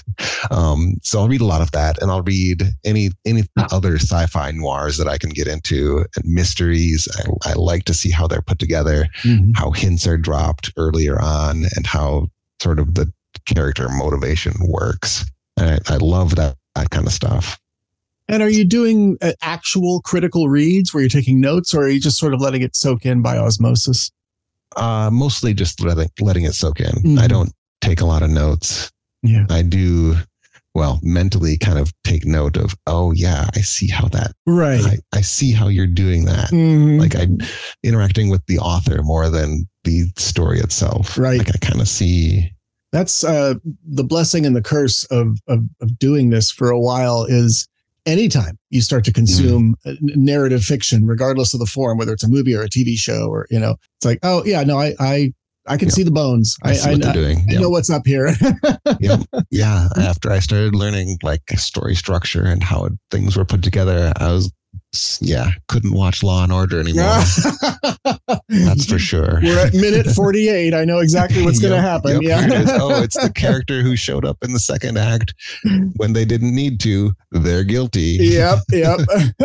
um, so I'll read a lot of that, and I'll read any, any other sci-fi noirs that I can get into, and mysteries. I, I like to see how they're put together, mm-hmm. how hints are dropped earlier on, and how sort of the character motivation works. I, I love that, that kind of stuff. And are you doing uh, actual critical reads where you're taking notes, or are you just sort of letting it soak in by osmosis? Uh, mostly just letting, letting it soak in. Mm-hmm. I don't take a lot of notes. Yeah, I do, well, mentally kind of take note of, oh yeah, I see how that, right. I, I see how you're doing that. Mm-hmm. Like I'm interacting with the author more than the story itself. Right. Like I kind of see... That's uh, the blessing and the curse of, of of doing this for a while is anytime you start to consume mm. narrative fiction, regardless of the form, whether it's a movie or a T V show, or, you know, it's like, oh yeah, no, I, I, I can yep. see the bones. I, see I, what they're I, doing. I yep. know what's up here. yep. Yeah. After I started learning like story structure and how things were put together, I was, yeah, couldn't watch Law and Order anymore. That's for sure. We're at minute forty-eight. I know exactly what's yep, going to happen. Yep, yeah. It oh, it's the character who showed up in the second act when they didn't need to. They're guilty. Yep. Yep.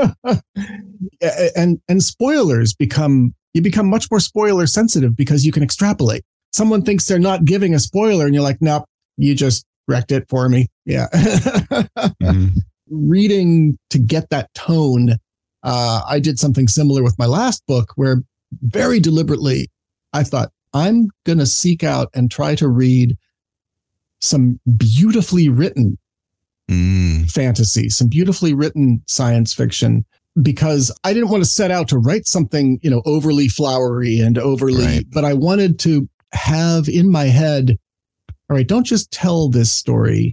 and and spoilers become you become much more spoiler sensitive because you can extrapolate. Someone thinks they're not giving a spoiler, and you're like, nope, you just wrecked it for me. Yeah. mm-hmm. Reading to get that tone. Uh, I did something similar with my last book where very deliberately I thought, I'm going to seek out and try to read some beautifully written mm. fantasy, some beautifully written science fiction, because I didn't want to set out to write something, you know, overly flowery and overly, right. but I wanted to have in my head, all right, don't just tell this story.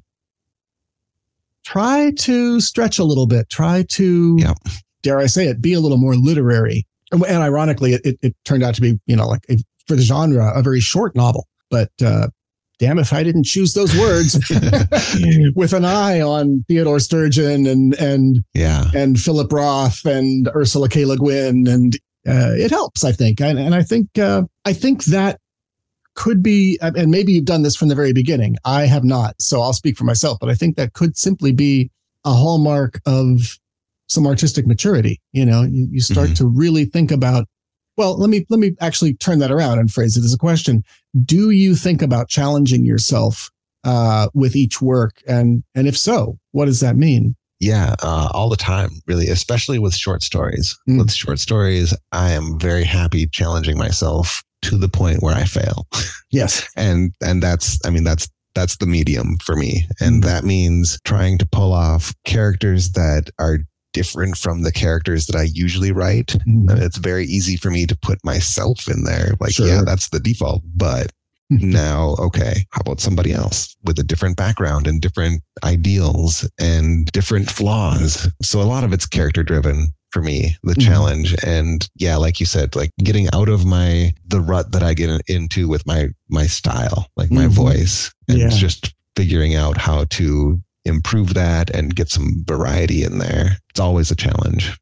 Try to stretch a little bit. Try to, yep. dare I say it, be a little more literary. And, and ironically, it, it, it turned out to be, you know, like a, for the genre, a very short novel. But uh, damn if I didn't choose those words with an eye on Theodore Sturgeon and and yeah. and Philip Roth and Ursula K. Le Guin, and uh, it helps, I think. And, and I think uh, I think that could be, and maybe you've done this from the very beginning. I have not, so I'll speak for myself. But I think that could simply be a hallmark of some artistic maturity. You know, you, you start mm-hmm. to really think about, well, let me let me actually turn that around and phrase it as a question. Do you think about challenging yourself uh, with each work? And and if so, what does that mean? Yeah, uh, all the time, really, especially with short stories. Mm. With short stories, I am very happy challenging myself to the point where I fail. Yes. and and that's, I mean, that's that's the medium for me. And mm. that means trying to pull off characters that are different from the characters that I usually write. Mm. It's very easy for me to put myself in there. Like, sure. yeah, that's the default. But now, okay, how about somebody else with a different background and different ideals and different flaws? So a lot of it's character driven for me, the mm. challenge. And yeah, like you said, like getting out of my, the rut that I get into with my, my style, like my mm-hmm. voice, and yeah. just figuring out how to improve that and get some variety in there. It's always a challenge.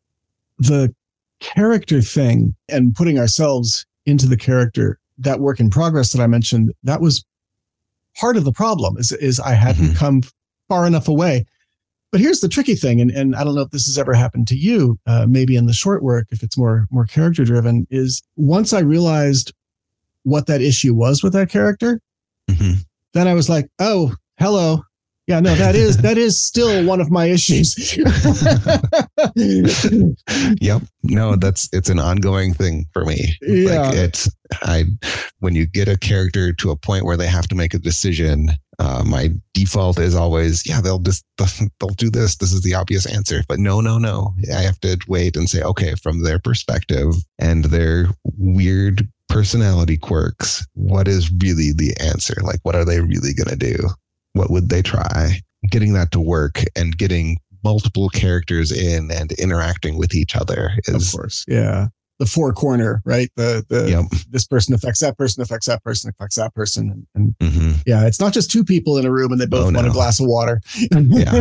The character thing and putting ourselves into the character, that work in progress that I mentioned, that was part of the problem is, is I hadn't mm-hmm. come far enough away. But here's the tricky thing. And, and I don't know if this has ever happened to you, uh, maybe in the short work, if it's more, more character driven, is once I realized what that issue was with that character, mm-hmm. then I was like, oh, hello. Yeah, no, that is that is still one of my issues. Yep. No, that's it's an ongoing thing for me. Yeah. Like it's I when you get a character to a point where they have to make a decision, uh, my default is always, yeah, they'll just they'll do this. This is the obvious answer. But no, no, no. I have to wait and say, okay, from their perspective and their weird personality quirks, what is really the answer? Like, what are they really gonna do? What would they try? Getting that to work and getting multiple characters in and interacting with each other is, of course, yeah. The four corner, right? The the yep. This person affects that person, affects that person, affects that person, and, and mm-hmm. yeah, it's not just two people in a room and they both oh, want no. a glass of water. Yeah,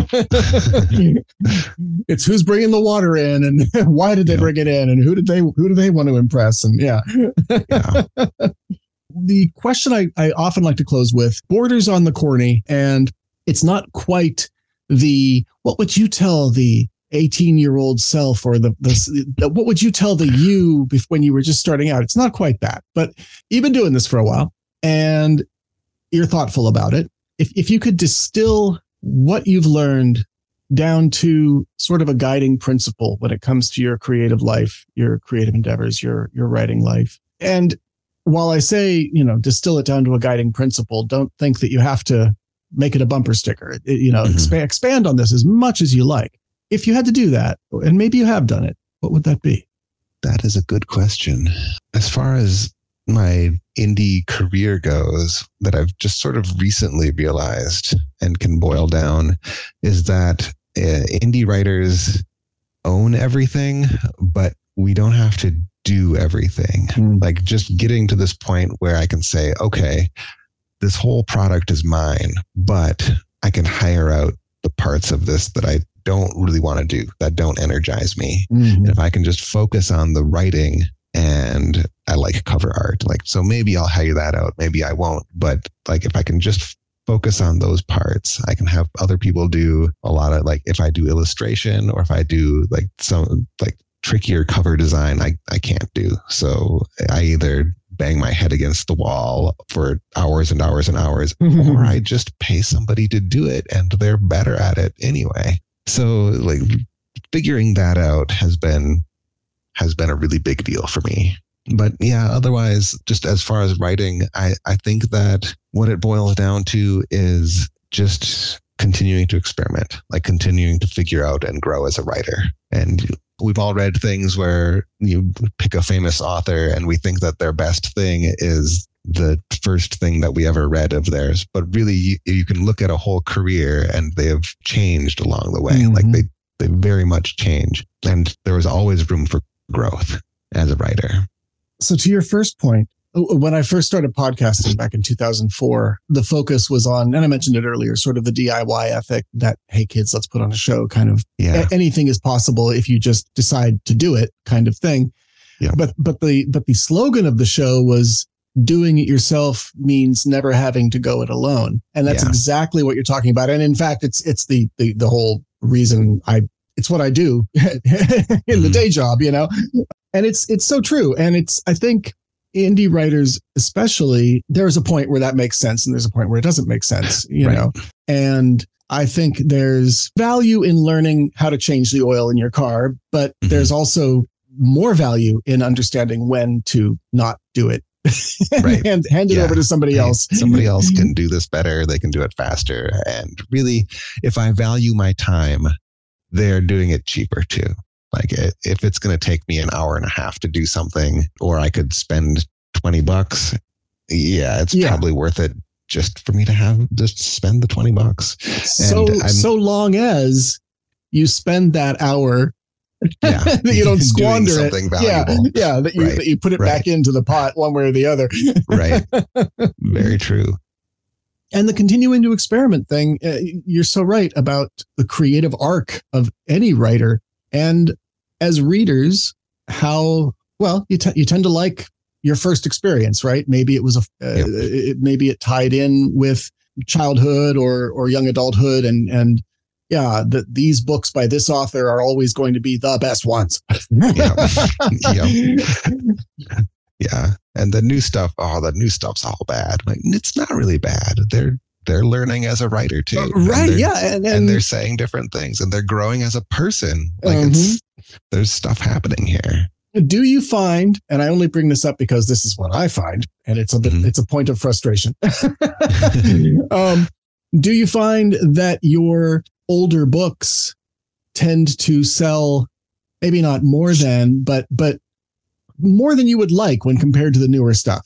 it's who's bringing the water in and why did they yep. bring it in and who did they who do they want to impress, and yeah. yeah. The question I, I often like to close with borders on the corny, and it's not quite the, what would you tell the eighteen-year-old self or the, the, the what would you tell the you when you were just starting out? It's not quite that, but you've been doing this for a while and you're thoughtful about it. If if you could distill what you've learned down to sort of a guiding principle when it comes to your creative life, your creative endeavors, your your writing life, and while I say, you know, distill it down to a guiding principle, don't think that you have to make it a bumper sticker. It, you know, mm-hmm. expand, expand on this as much as you like. If you had to do that, and maybe you have done it, what would that be? That is a good question. As far as my indie career goes, that I've just sort of recently realized and can boil down is that uh, indie writers own everything, but we don't have to do everything. Mm. Like just getting to this point where I can say, okay, this whole product is mine, but I can hire out the parts of this that I don't really want to do, that don't energize me. Mm-hmm. And if I can just focus on the writing, and I like cover art, like, so maybe I'll hire that out, maybe I won't. But like, if I can just focus on those parts, I can have other people do a lot of, like, if I do illustration or if I do like some like trickier cover design, I, I can't do. So I either bang my head against the wall for hours and hours and hours, or I just pay somebody to do it and they're better at it anyway. So like figuring that out has been has been a really big deal for me. But yeah, otherwise, just as far as writing, I, I think that what it boils down to is just continuing to experiment, like continuing to figure out and grow as a writer. And we've all read things where you pick a famous author and we think that their best thing is the first thing that we ever read of theirs. But really, you, you can look at a whole career and they have changed along the way. Mm-hmm. Like they, they very much change. And there was always room for growth as a writer. So to your first point, when I first started podcasting back in two thousand four, the focus was on, and I mentioned it earlier, sort of the D I Y ethic that, hey, kids, let's put on a show kind of yeah. a- anything is possible if you just decide to do it kind of thing. Yeah. But but the but the slogan of the show was doing it yourself means never having to go it alone. And that's yeah. exactly what you're talking about. And in fact, it's it's the the, the whole reason I it's what I do in mm-hmm. the day job, you know, and it's it's so true. And it's I think indie writers, especially, there's a point where that makes sense and there's a point where it doesn't make sense, you right. know, and I think there's value in learning how to change the oil in your car, but mm-hmm. there's also more value in understanding when to not do it. Right. and hand it yeah. over to somebody hey, else. Somebody else can do this better. They can do it faster. And really, if I value my time, they're doing it cheaper too. Like if it's going to take me an hour and a half to do something, or I could spend twenty bucks. Yeah, it's yeah. probably worth it just for me to have just spend the twenty bucks. So, so long as you spend that hour yeah. that you don't squander it. Valuable. Yeah. Yeah. That you, right. that you put it right. back into the pot one way or the other. Right. Very true. And the continuing to experiment thing, uh, you're so right about the creative arc of any writer. And as readers, how, well, you, t- you tend to like your first experience, right? Maybe it was a, uh, yep. it, maybe it tied in with childhood or, or young adulthood. And, and yeah, the, these books by this author are always going to be the best ones. yeah. yeah. Yeah. And the new stuff, oh, the new stuff's all bad. Like, it's not really bad. They're they're learning as a writer too. Uh, right. And yeah. And, and, and they're saying different things and they're growing as a person. Like mm-hmm. it's there's stuff happening here. Do you find, and I only bring this up because this is what I find, and it's a bit, mm-hmm. it's a point of frustration. um, do you find that your older books tend to sell, maybe not more than, but but more than you would like when compared to the newer stuff?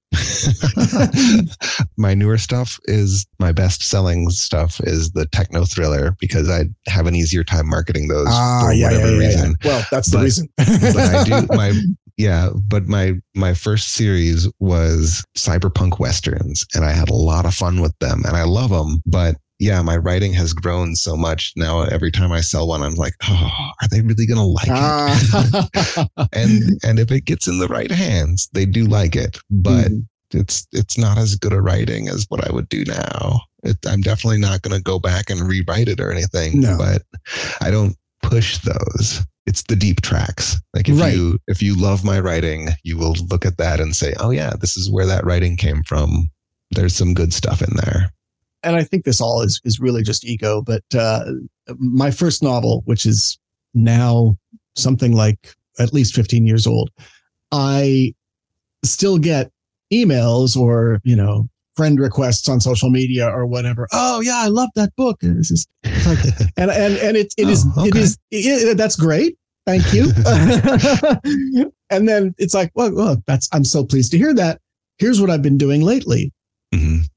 My newer stuff is my best selling stuff is the techno thriller because I have an easier time marketing those ah, for yeah, whatever yeah, yeah, reason. Yeah. Well, that's but, the reason. But I do my yeah, but my my first series was cyberpunk westerns, and I had a lot of fun with them, and I love them. But yeah, my writing has grown so much now. Every time I sell one, I'm like, oh, are they really gonna like it? and and if it gets in the right hands, they do like it. But mm. it's it's not as good a writing as what I would do now. It, I'm definitely not going to go back and rewrite it or anything. No. But I don't push those. It's the deep tracks. Like if right. you if you love my writing, you will look at that and say, oh yeah, this is where that writing came from. There's some good stuff in there. And I think this all is is really just ego. But uh, my first novel, which is now something like at least fifteen years old, I still get emails or, you know, friend requests on social media or whatever. Oh yeah, I love that book. And it's just it's like, and and and it it oh, is okay. it is it, that's great. Thank you. And then it's like, well, well, that's I'm so pleased to hear that. Here's what I've been doing lately. Mm-hmm.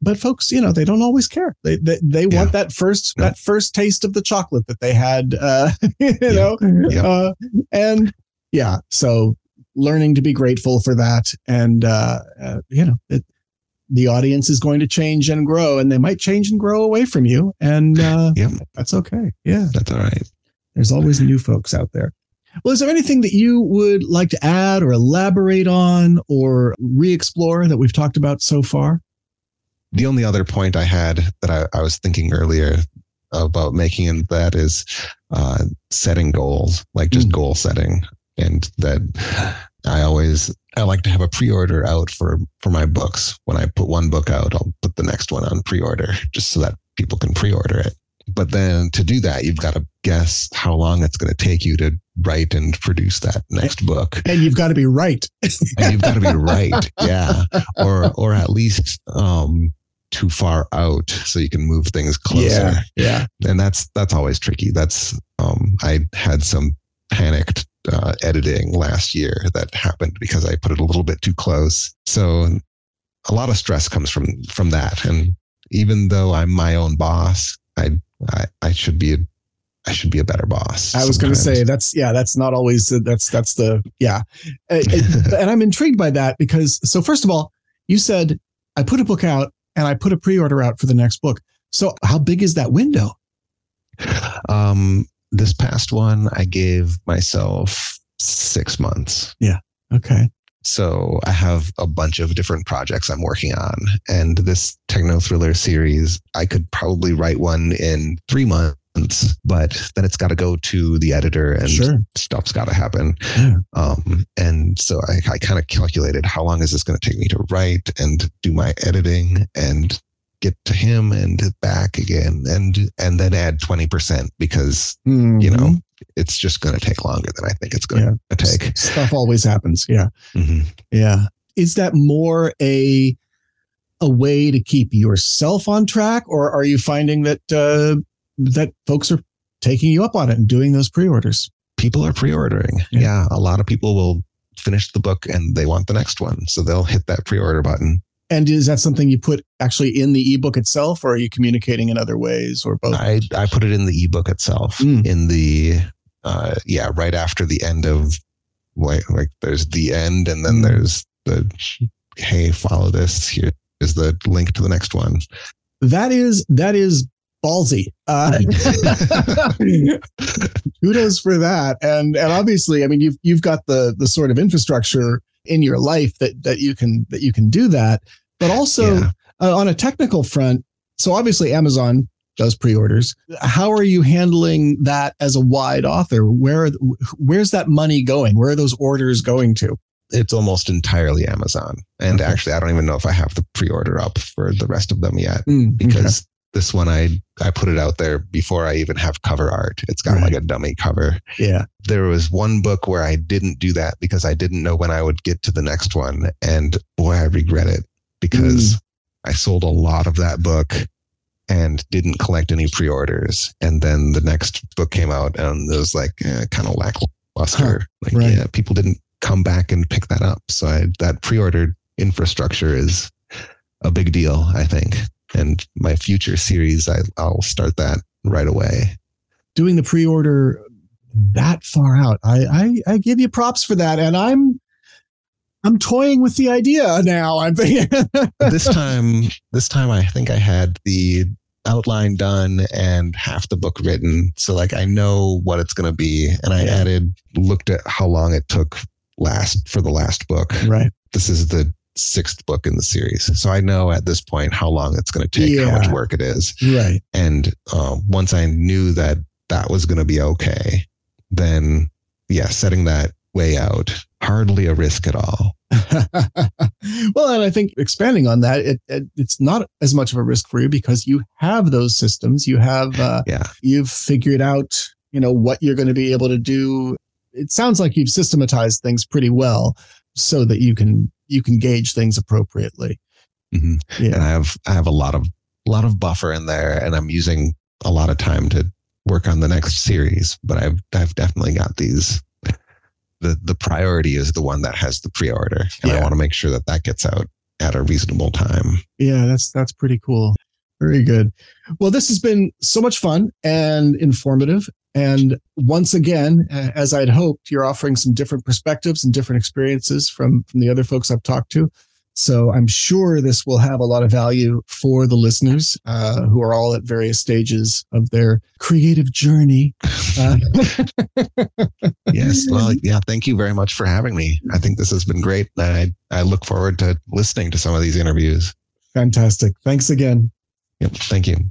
but folks, you know, they don't always care. They they, they yeah. want that first no. that first taste of the chocolate that they had, uh, you yeah. know, yeah. Uh, and yeah. So learning to be grateful for that, and uh, uh, you know, it, the audience is going to change and grow, and they might change and grow away from you, and uh, yep. that's okay. Yeah, that's all right. There's always new folks out there. Well, is there anything that you would like to add or elaborate on or re-explore that we've talked about so far? The only other point I had that I, I was thinking earlier about making in that is uh, setting goals, like just mm. goal setting. And that I always, I like to have a pre-order out for, for my books. When I put one book out, I'll put the next one on pre-order just so that people can pre-order it. But then to do that, you've got to guess how long it's going to take you to write and produce that next book. And you've got to be right. And you've got to be right. Yeah. Or, or at least, um, too far out so you can move things closer. Yeah. Yeah. And that's, that's always tricky. That's, um, I had some panicked, uh, editing last year that happened because I put it a little bit too close. So a lot of stress comes from, from that. And even though I'm my own boss, I, I, I should be a, I should be a better boss. I was going to say that's, yeah, that's not always, uh, that's, that's the, yeah. and, and I'm intrigued by that because, so first of all, you said I put a book out and I put a pre-order out for the next book. So how big is that window? Um, this past one, I gave myself six months. Yeah. Okay. So I have a bunch of different projects I'm working on. And this techno thriller series, I could probably write one in three months, but then it's got to go to the editor and sure. stuff's got to happen. Yeah. Um, and so I, I kind of calculated how long is this going to take me to write and do my editing and get to him and back again and and then add twenty percent because, mm-hmm. you know, it's just going to take longer than I think it's going yeah. to take. Stuff always happens. Yeah. Mm-hmm. Yeah. Is that more a a way to keep yourself on track, or are you finding that uh, that folks are taking you up on it and doing those pre-orders? People are pre-ordering. Yeah. yeah. A lot of people will finish the book and they want the next one. So they'll hit that pre-order button. And is that something you put actually in the ebook itself, or are you communicating in other ways, or both? I, I put it in the ebook itself mm. in the, uh, yeah, right after the end of like, like there's the end and then mm. there's the, hey, follow this. Here is the link to the next one. That is, that is ballsy. Uh, kudos for that. And, and obviously, I mean, you've, you've got the, the sort of infrastructure in your life that, that you can, that you can do that. But also yeah. uh, on a technical front, so obviously Amazon does pre-orders. How are you handling that as a wide author? Where where's that money going? Where are those orders going to? It's almost entirely Amazon. And okay. actually, I don't even know if I have the pre-order up for the rest of them yet mm, because okay. this one, I, I put it out there before I even have cover art. It's got right. like a dummy cover. Yeah. There was one book where I didn't do that because I didn't know when I would get to the next one. And boy, I regret it. Because mm. I sold a lot of that book and didn't collect any pre-orders. And then the next book came out and it was like eh, kind of lackluster. Huh. Like, right. yeah, people didn't come back and pick that up. So I, that pre-order infrastructure is a big deal, I think. And my future series, I, I'll start that right away. Doing the pre-order that far out, I, I, I give you props for that. And I'm, I'm toying with the idea now. I'm thinking this time, this time I think I had the outline done and half the book written. So like, I know what it's going to be. And I yeah. added, looked at how long it took last for the last book. Right. This is the sixth book in the series. So I know at this point how long it's going to take, yeah. how much work it is. Right. And uh, once I knew that that was going to be okay, then yeah, setting that way out, hardly a risk at all. Well, and I think expanding on that, it, it it's not as much of a risk for you because you have those systems. You have, uh, yeah. you've figured out, you know, what you're going to be able to do. It sounds like you've systematized things pretty well so that you can you can gauge things appropriately. Mm-hmm. Yeah. And I have I have a lot of a lot of buffer in there, and I'm using a lot of time to work on the next series. But I've I've definitely got these. The the priority is the one that has the pre-order, and yeah. I want to make sure that that gets out at a reasonable time. Yeah, that's that's pretty cool. Very good. Well, this has been so much fun and informative. And once again, as I'd hoped, you're offering some different perspectives and different experiences from, from the other folks I've talked to. So I'm sure this will have a lot of value for the listeners uh, who are all at various stages of their creative journey. Uh, yes. Well, yeah. Thank you very much for having me. I think this has been great. I, I look forward to listening to some of these interviews. Fantastic. Thanks again. Yep. Thank you.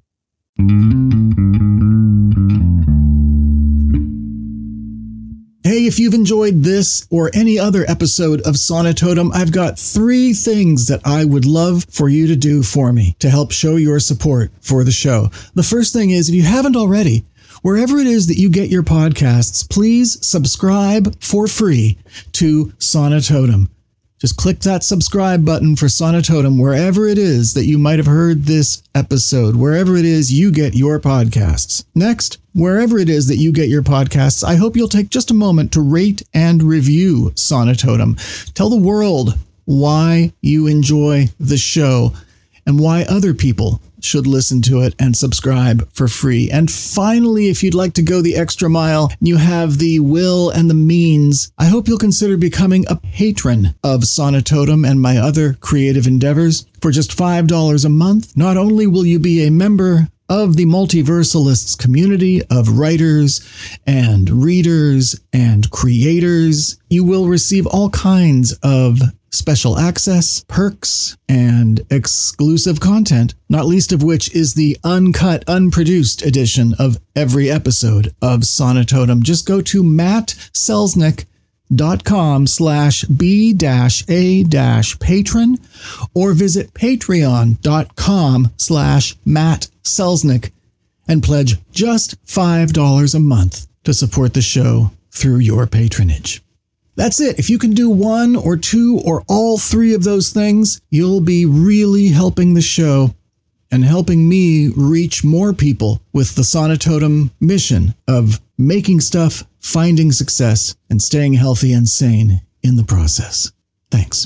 Hey, if you've enjoyed this or any other episode of Sonitotum, I've got three things that I would love for you to do for me to help show your support for the show. The first thing is, if you haven't already, wherever it is that you get your podcasts, please subscribe for free to Sonitotum. Just click that subscribe button for Sonitotum wherever it is that you might have heard this episode, wherever it is you get your podcasts. Next, wherever it is that you get your podcasts, I hope you'll take just a moment to rate and review Sonitotum. Tell the world why you enjoy the show and why other people should listen to it and subscribe for free. And finally, if you'd like to go the extra mile, you have the will and the means, I hope you'll consider becoming a patron of Sonitotum and my other creative endeavors. For just five dollars a month, not only will you be a member of the Multiversalists community of writers and readers and creators, you will receive all kinds of special access, perks, and exclusive content, not least of which is the uncut, unproduced edition of every episode of Sonitotum. Just go to mattselznick.com slash B dash A dash patron or visit patreon.com slash Matt Selznick and pledge just five dollars a month to support the show through your patronage. That's it. If you can do one or two or all three of those things, you'll be really helping the show and helping me reach more people with the Sonitotum mission of making stuff, finding success, and staying healthy and sane in the process. Thanks.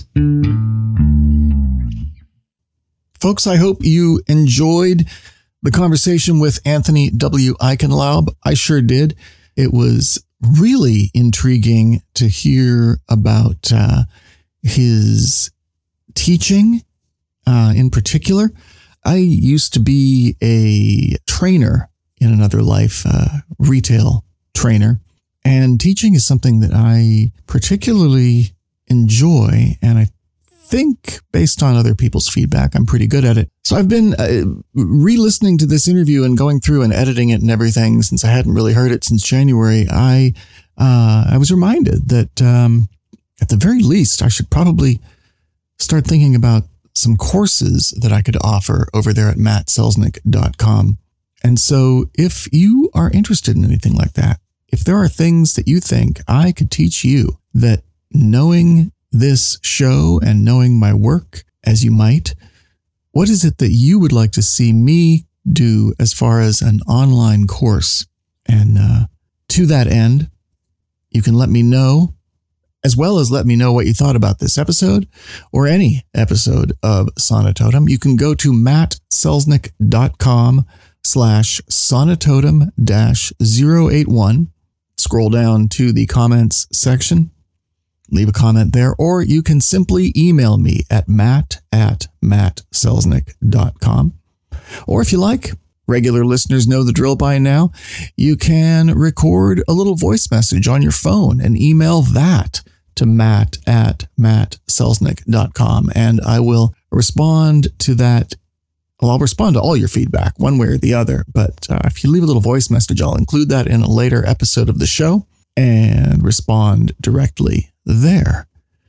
Folks, I hope you enjoyed the conversation with Anthony W. Eichenlaub. I sure did. It was really intriguing to hear about uh, his teaching uh, in particular. I used to be a trainer in another life, uh, retail trainer, and teaching is something that I particularly enjoy, and I think based on other people's feedback, I'm pretty good at it. So I've been uh, re-listening to this interview and going through and editing it and everything since I hadn't really heard it since January. I uh, I was reminded that um, at the very least, I should probably start thinking about some courses that I could offer over there at matt selznick dot com. And so if you are interested in anything like that, if there are things that you think I could teach you that knowing this show and knowing my work as you might, what is it that you would like to see me do as far as an online course? And uh, to that end, you can let me know, as well as let me know what you thought about this episode or any episode of Sonitotum. You can go to mattselznick.com slash sonitotum dash 081, scroll down to the comments section, leave a comment there, or you can simply email me at matt at mattselznick dot com. Or if you like, regular listeners know the drill by now, you can record a little voice message on your phone and email that to matt at mattselznick dot com, and I will respond to that. Well, I'll respond to all your feedback one way or the other, but uh, if you leave a little voice message, I'll include that in a later episode of the show and respond directly there.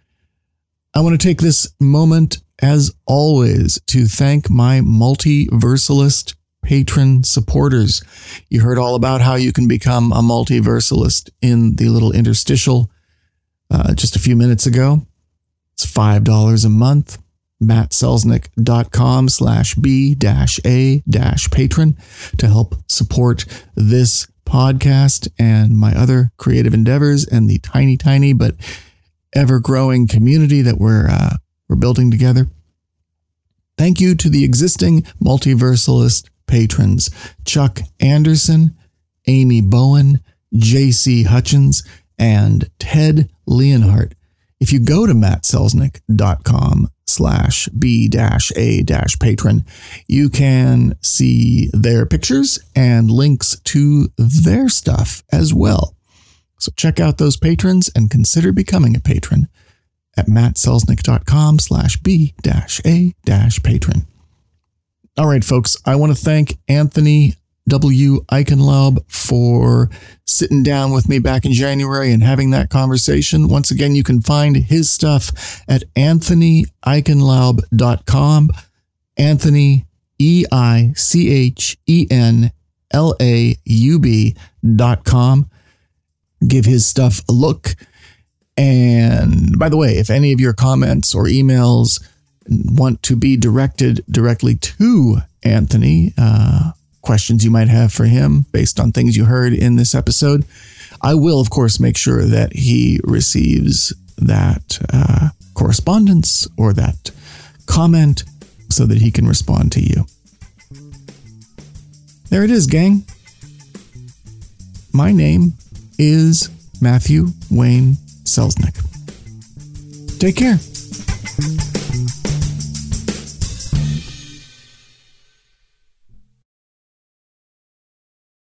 I want to take this moment, as always, to thank my Multiversalist patron supporters. You heard all about how you can become a Multiversalist in the little interstitial uh, just a few minutes ago. It's five dollars a month. mattselznick.com slash B dash A dash patron to help support this podcast and my other creative endeavors and the tiny, tiny, but ever-growing community that we're uh, we're building together. Thank you to the existing Multiversalist patrons, Chuck Anderson, Amy Bowen, J C Hutchins, and Ted Leonhardt. If you go to mattselznick.com slash B dash A dash patron, you can see their pictures and links to their stuff as well. So check out those patrons and consider becoming a patron at mattselznick.com slash B dash A dash patron. All right, folks, I want to thank Anthony W. Eichenlaub for sitting down with me back in January and having that conversation. Once again, you can find his stuff at anthony eichenlaub dot com. Anthony, E I C H E N L A U B dot com. Give his stuff a look. And by the way, if any of your comments or emails want to be directed directly to Anthony, uh, questions you might have for him based on things you heard in this episode, I will, of course, make sure that he receives that uh, correspondence or that comment so that he can respond to you. There it is, gang. My name is Matthew Wayne Selznick. Take care.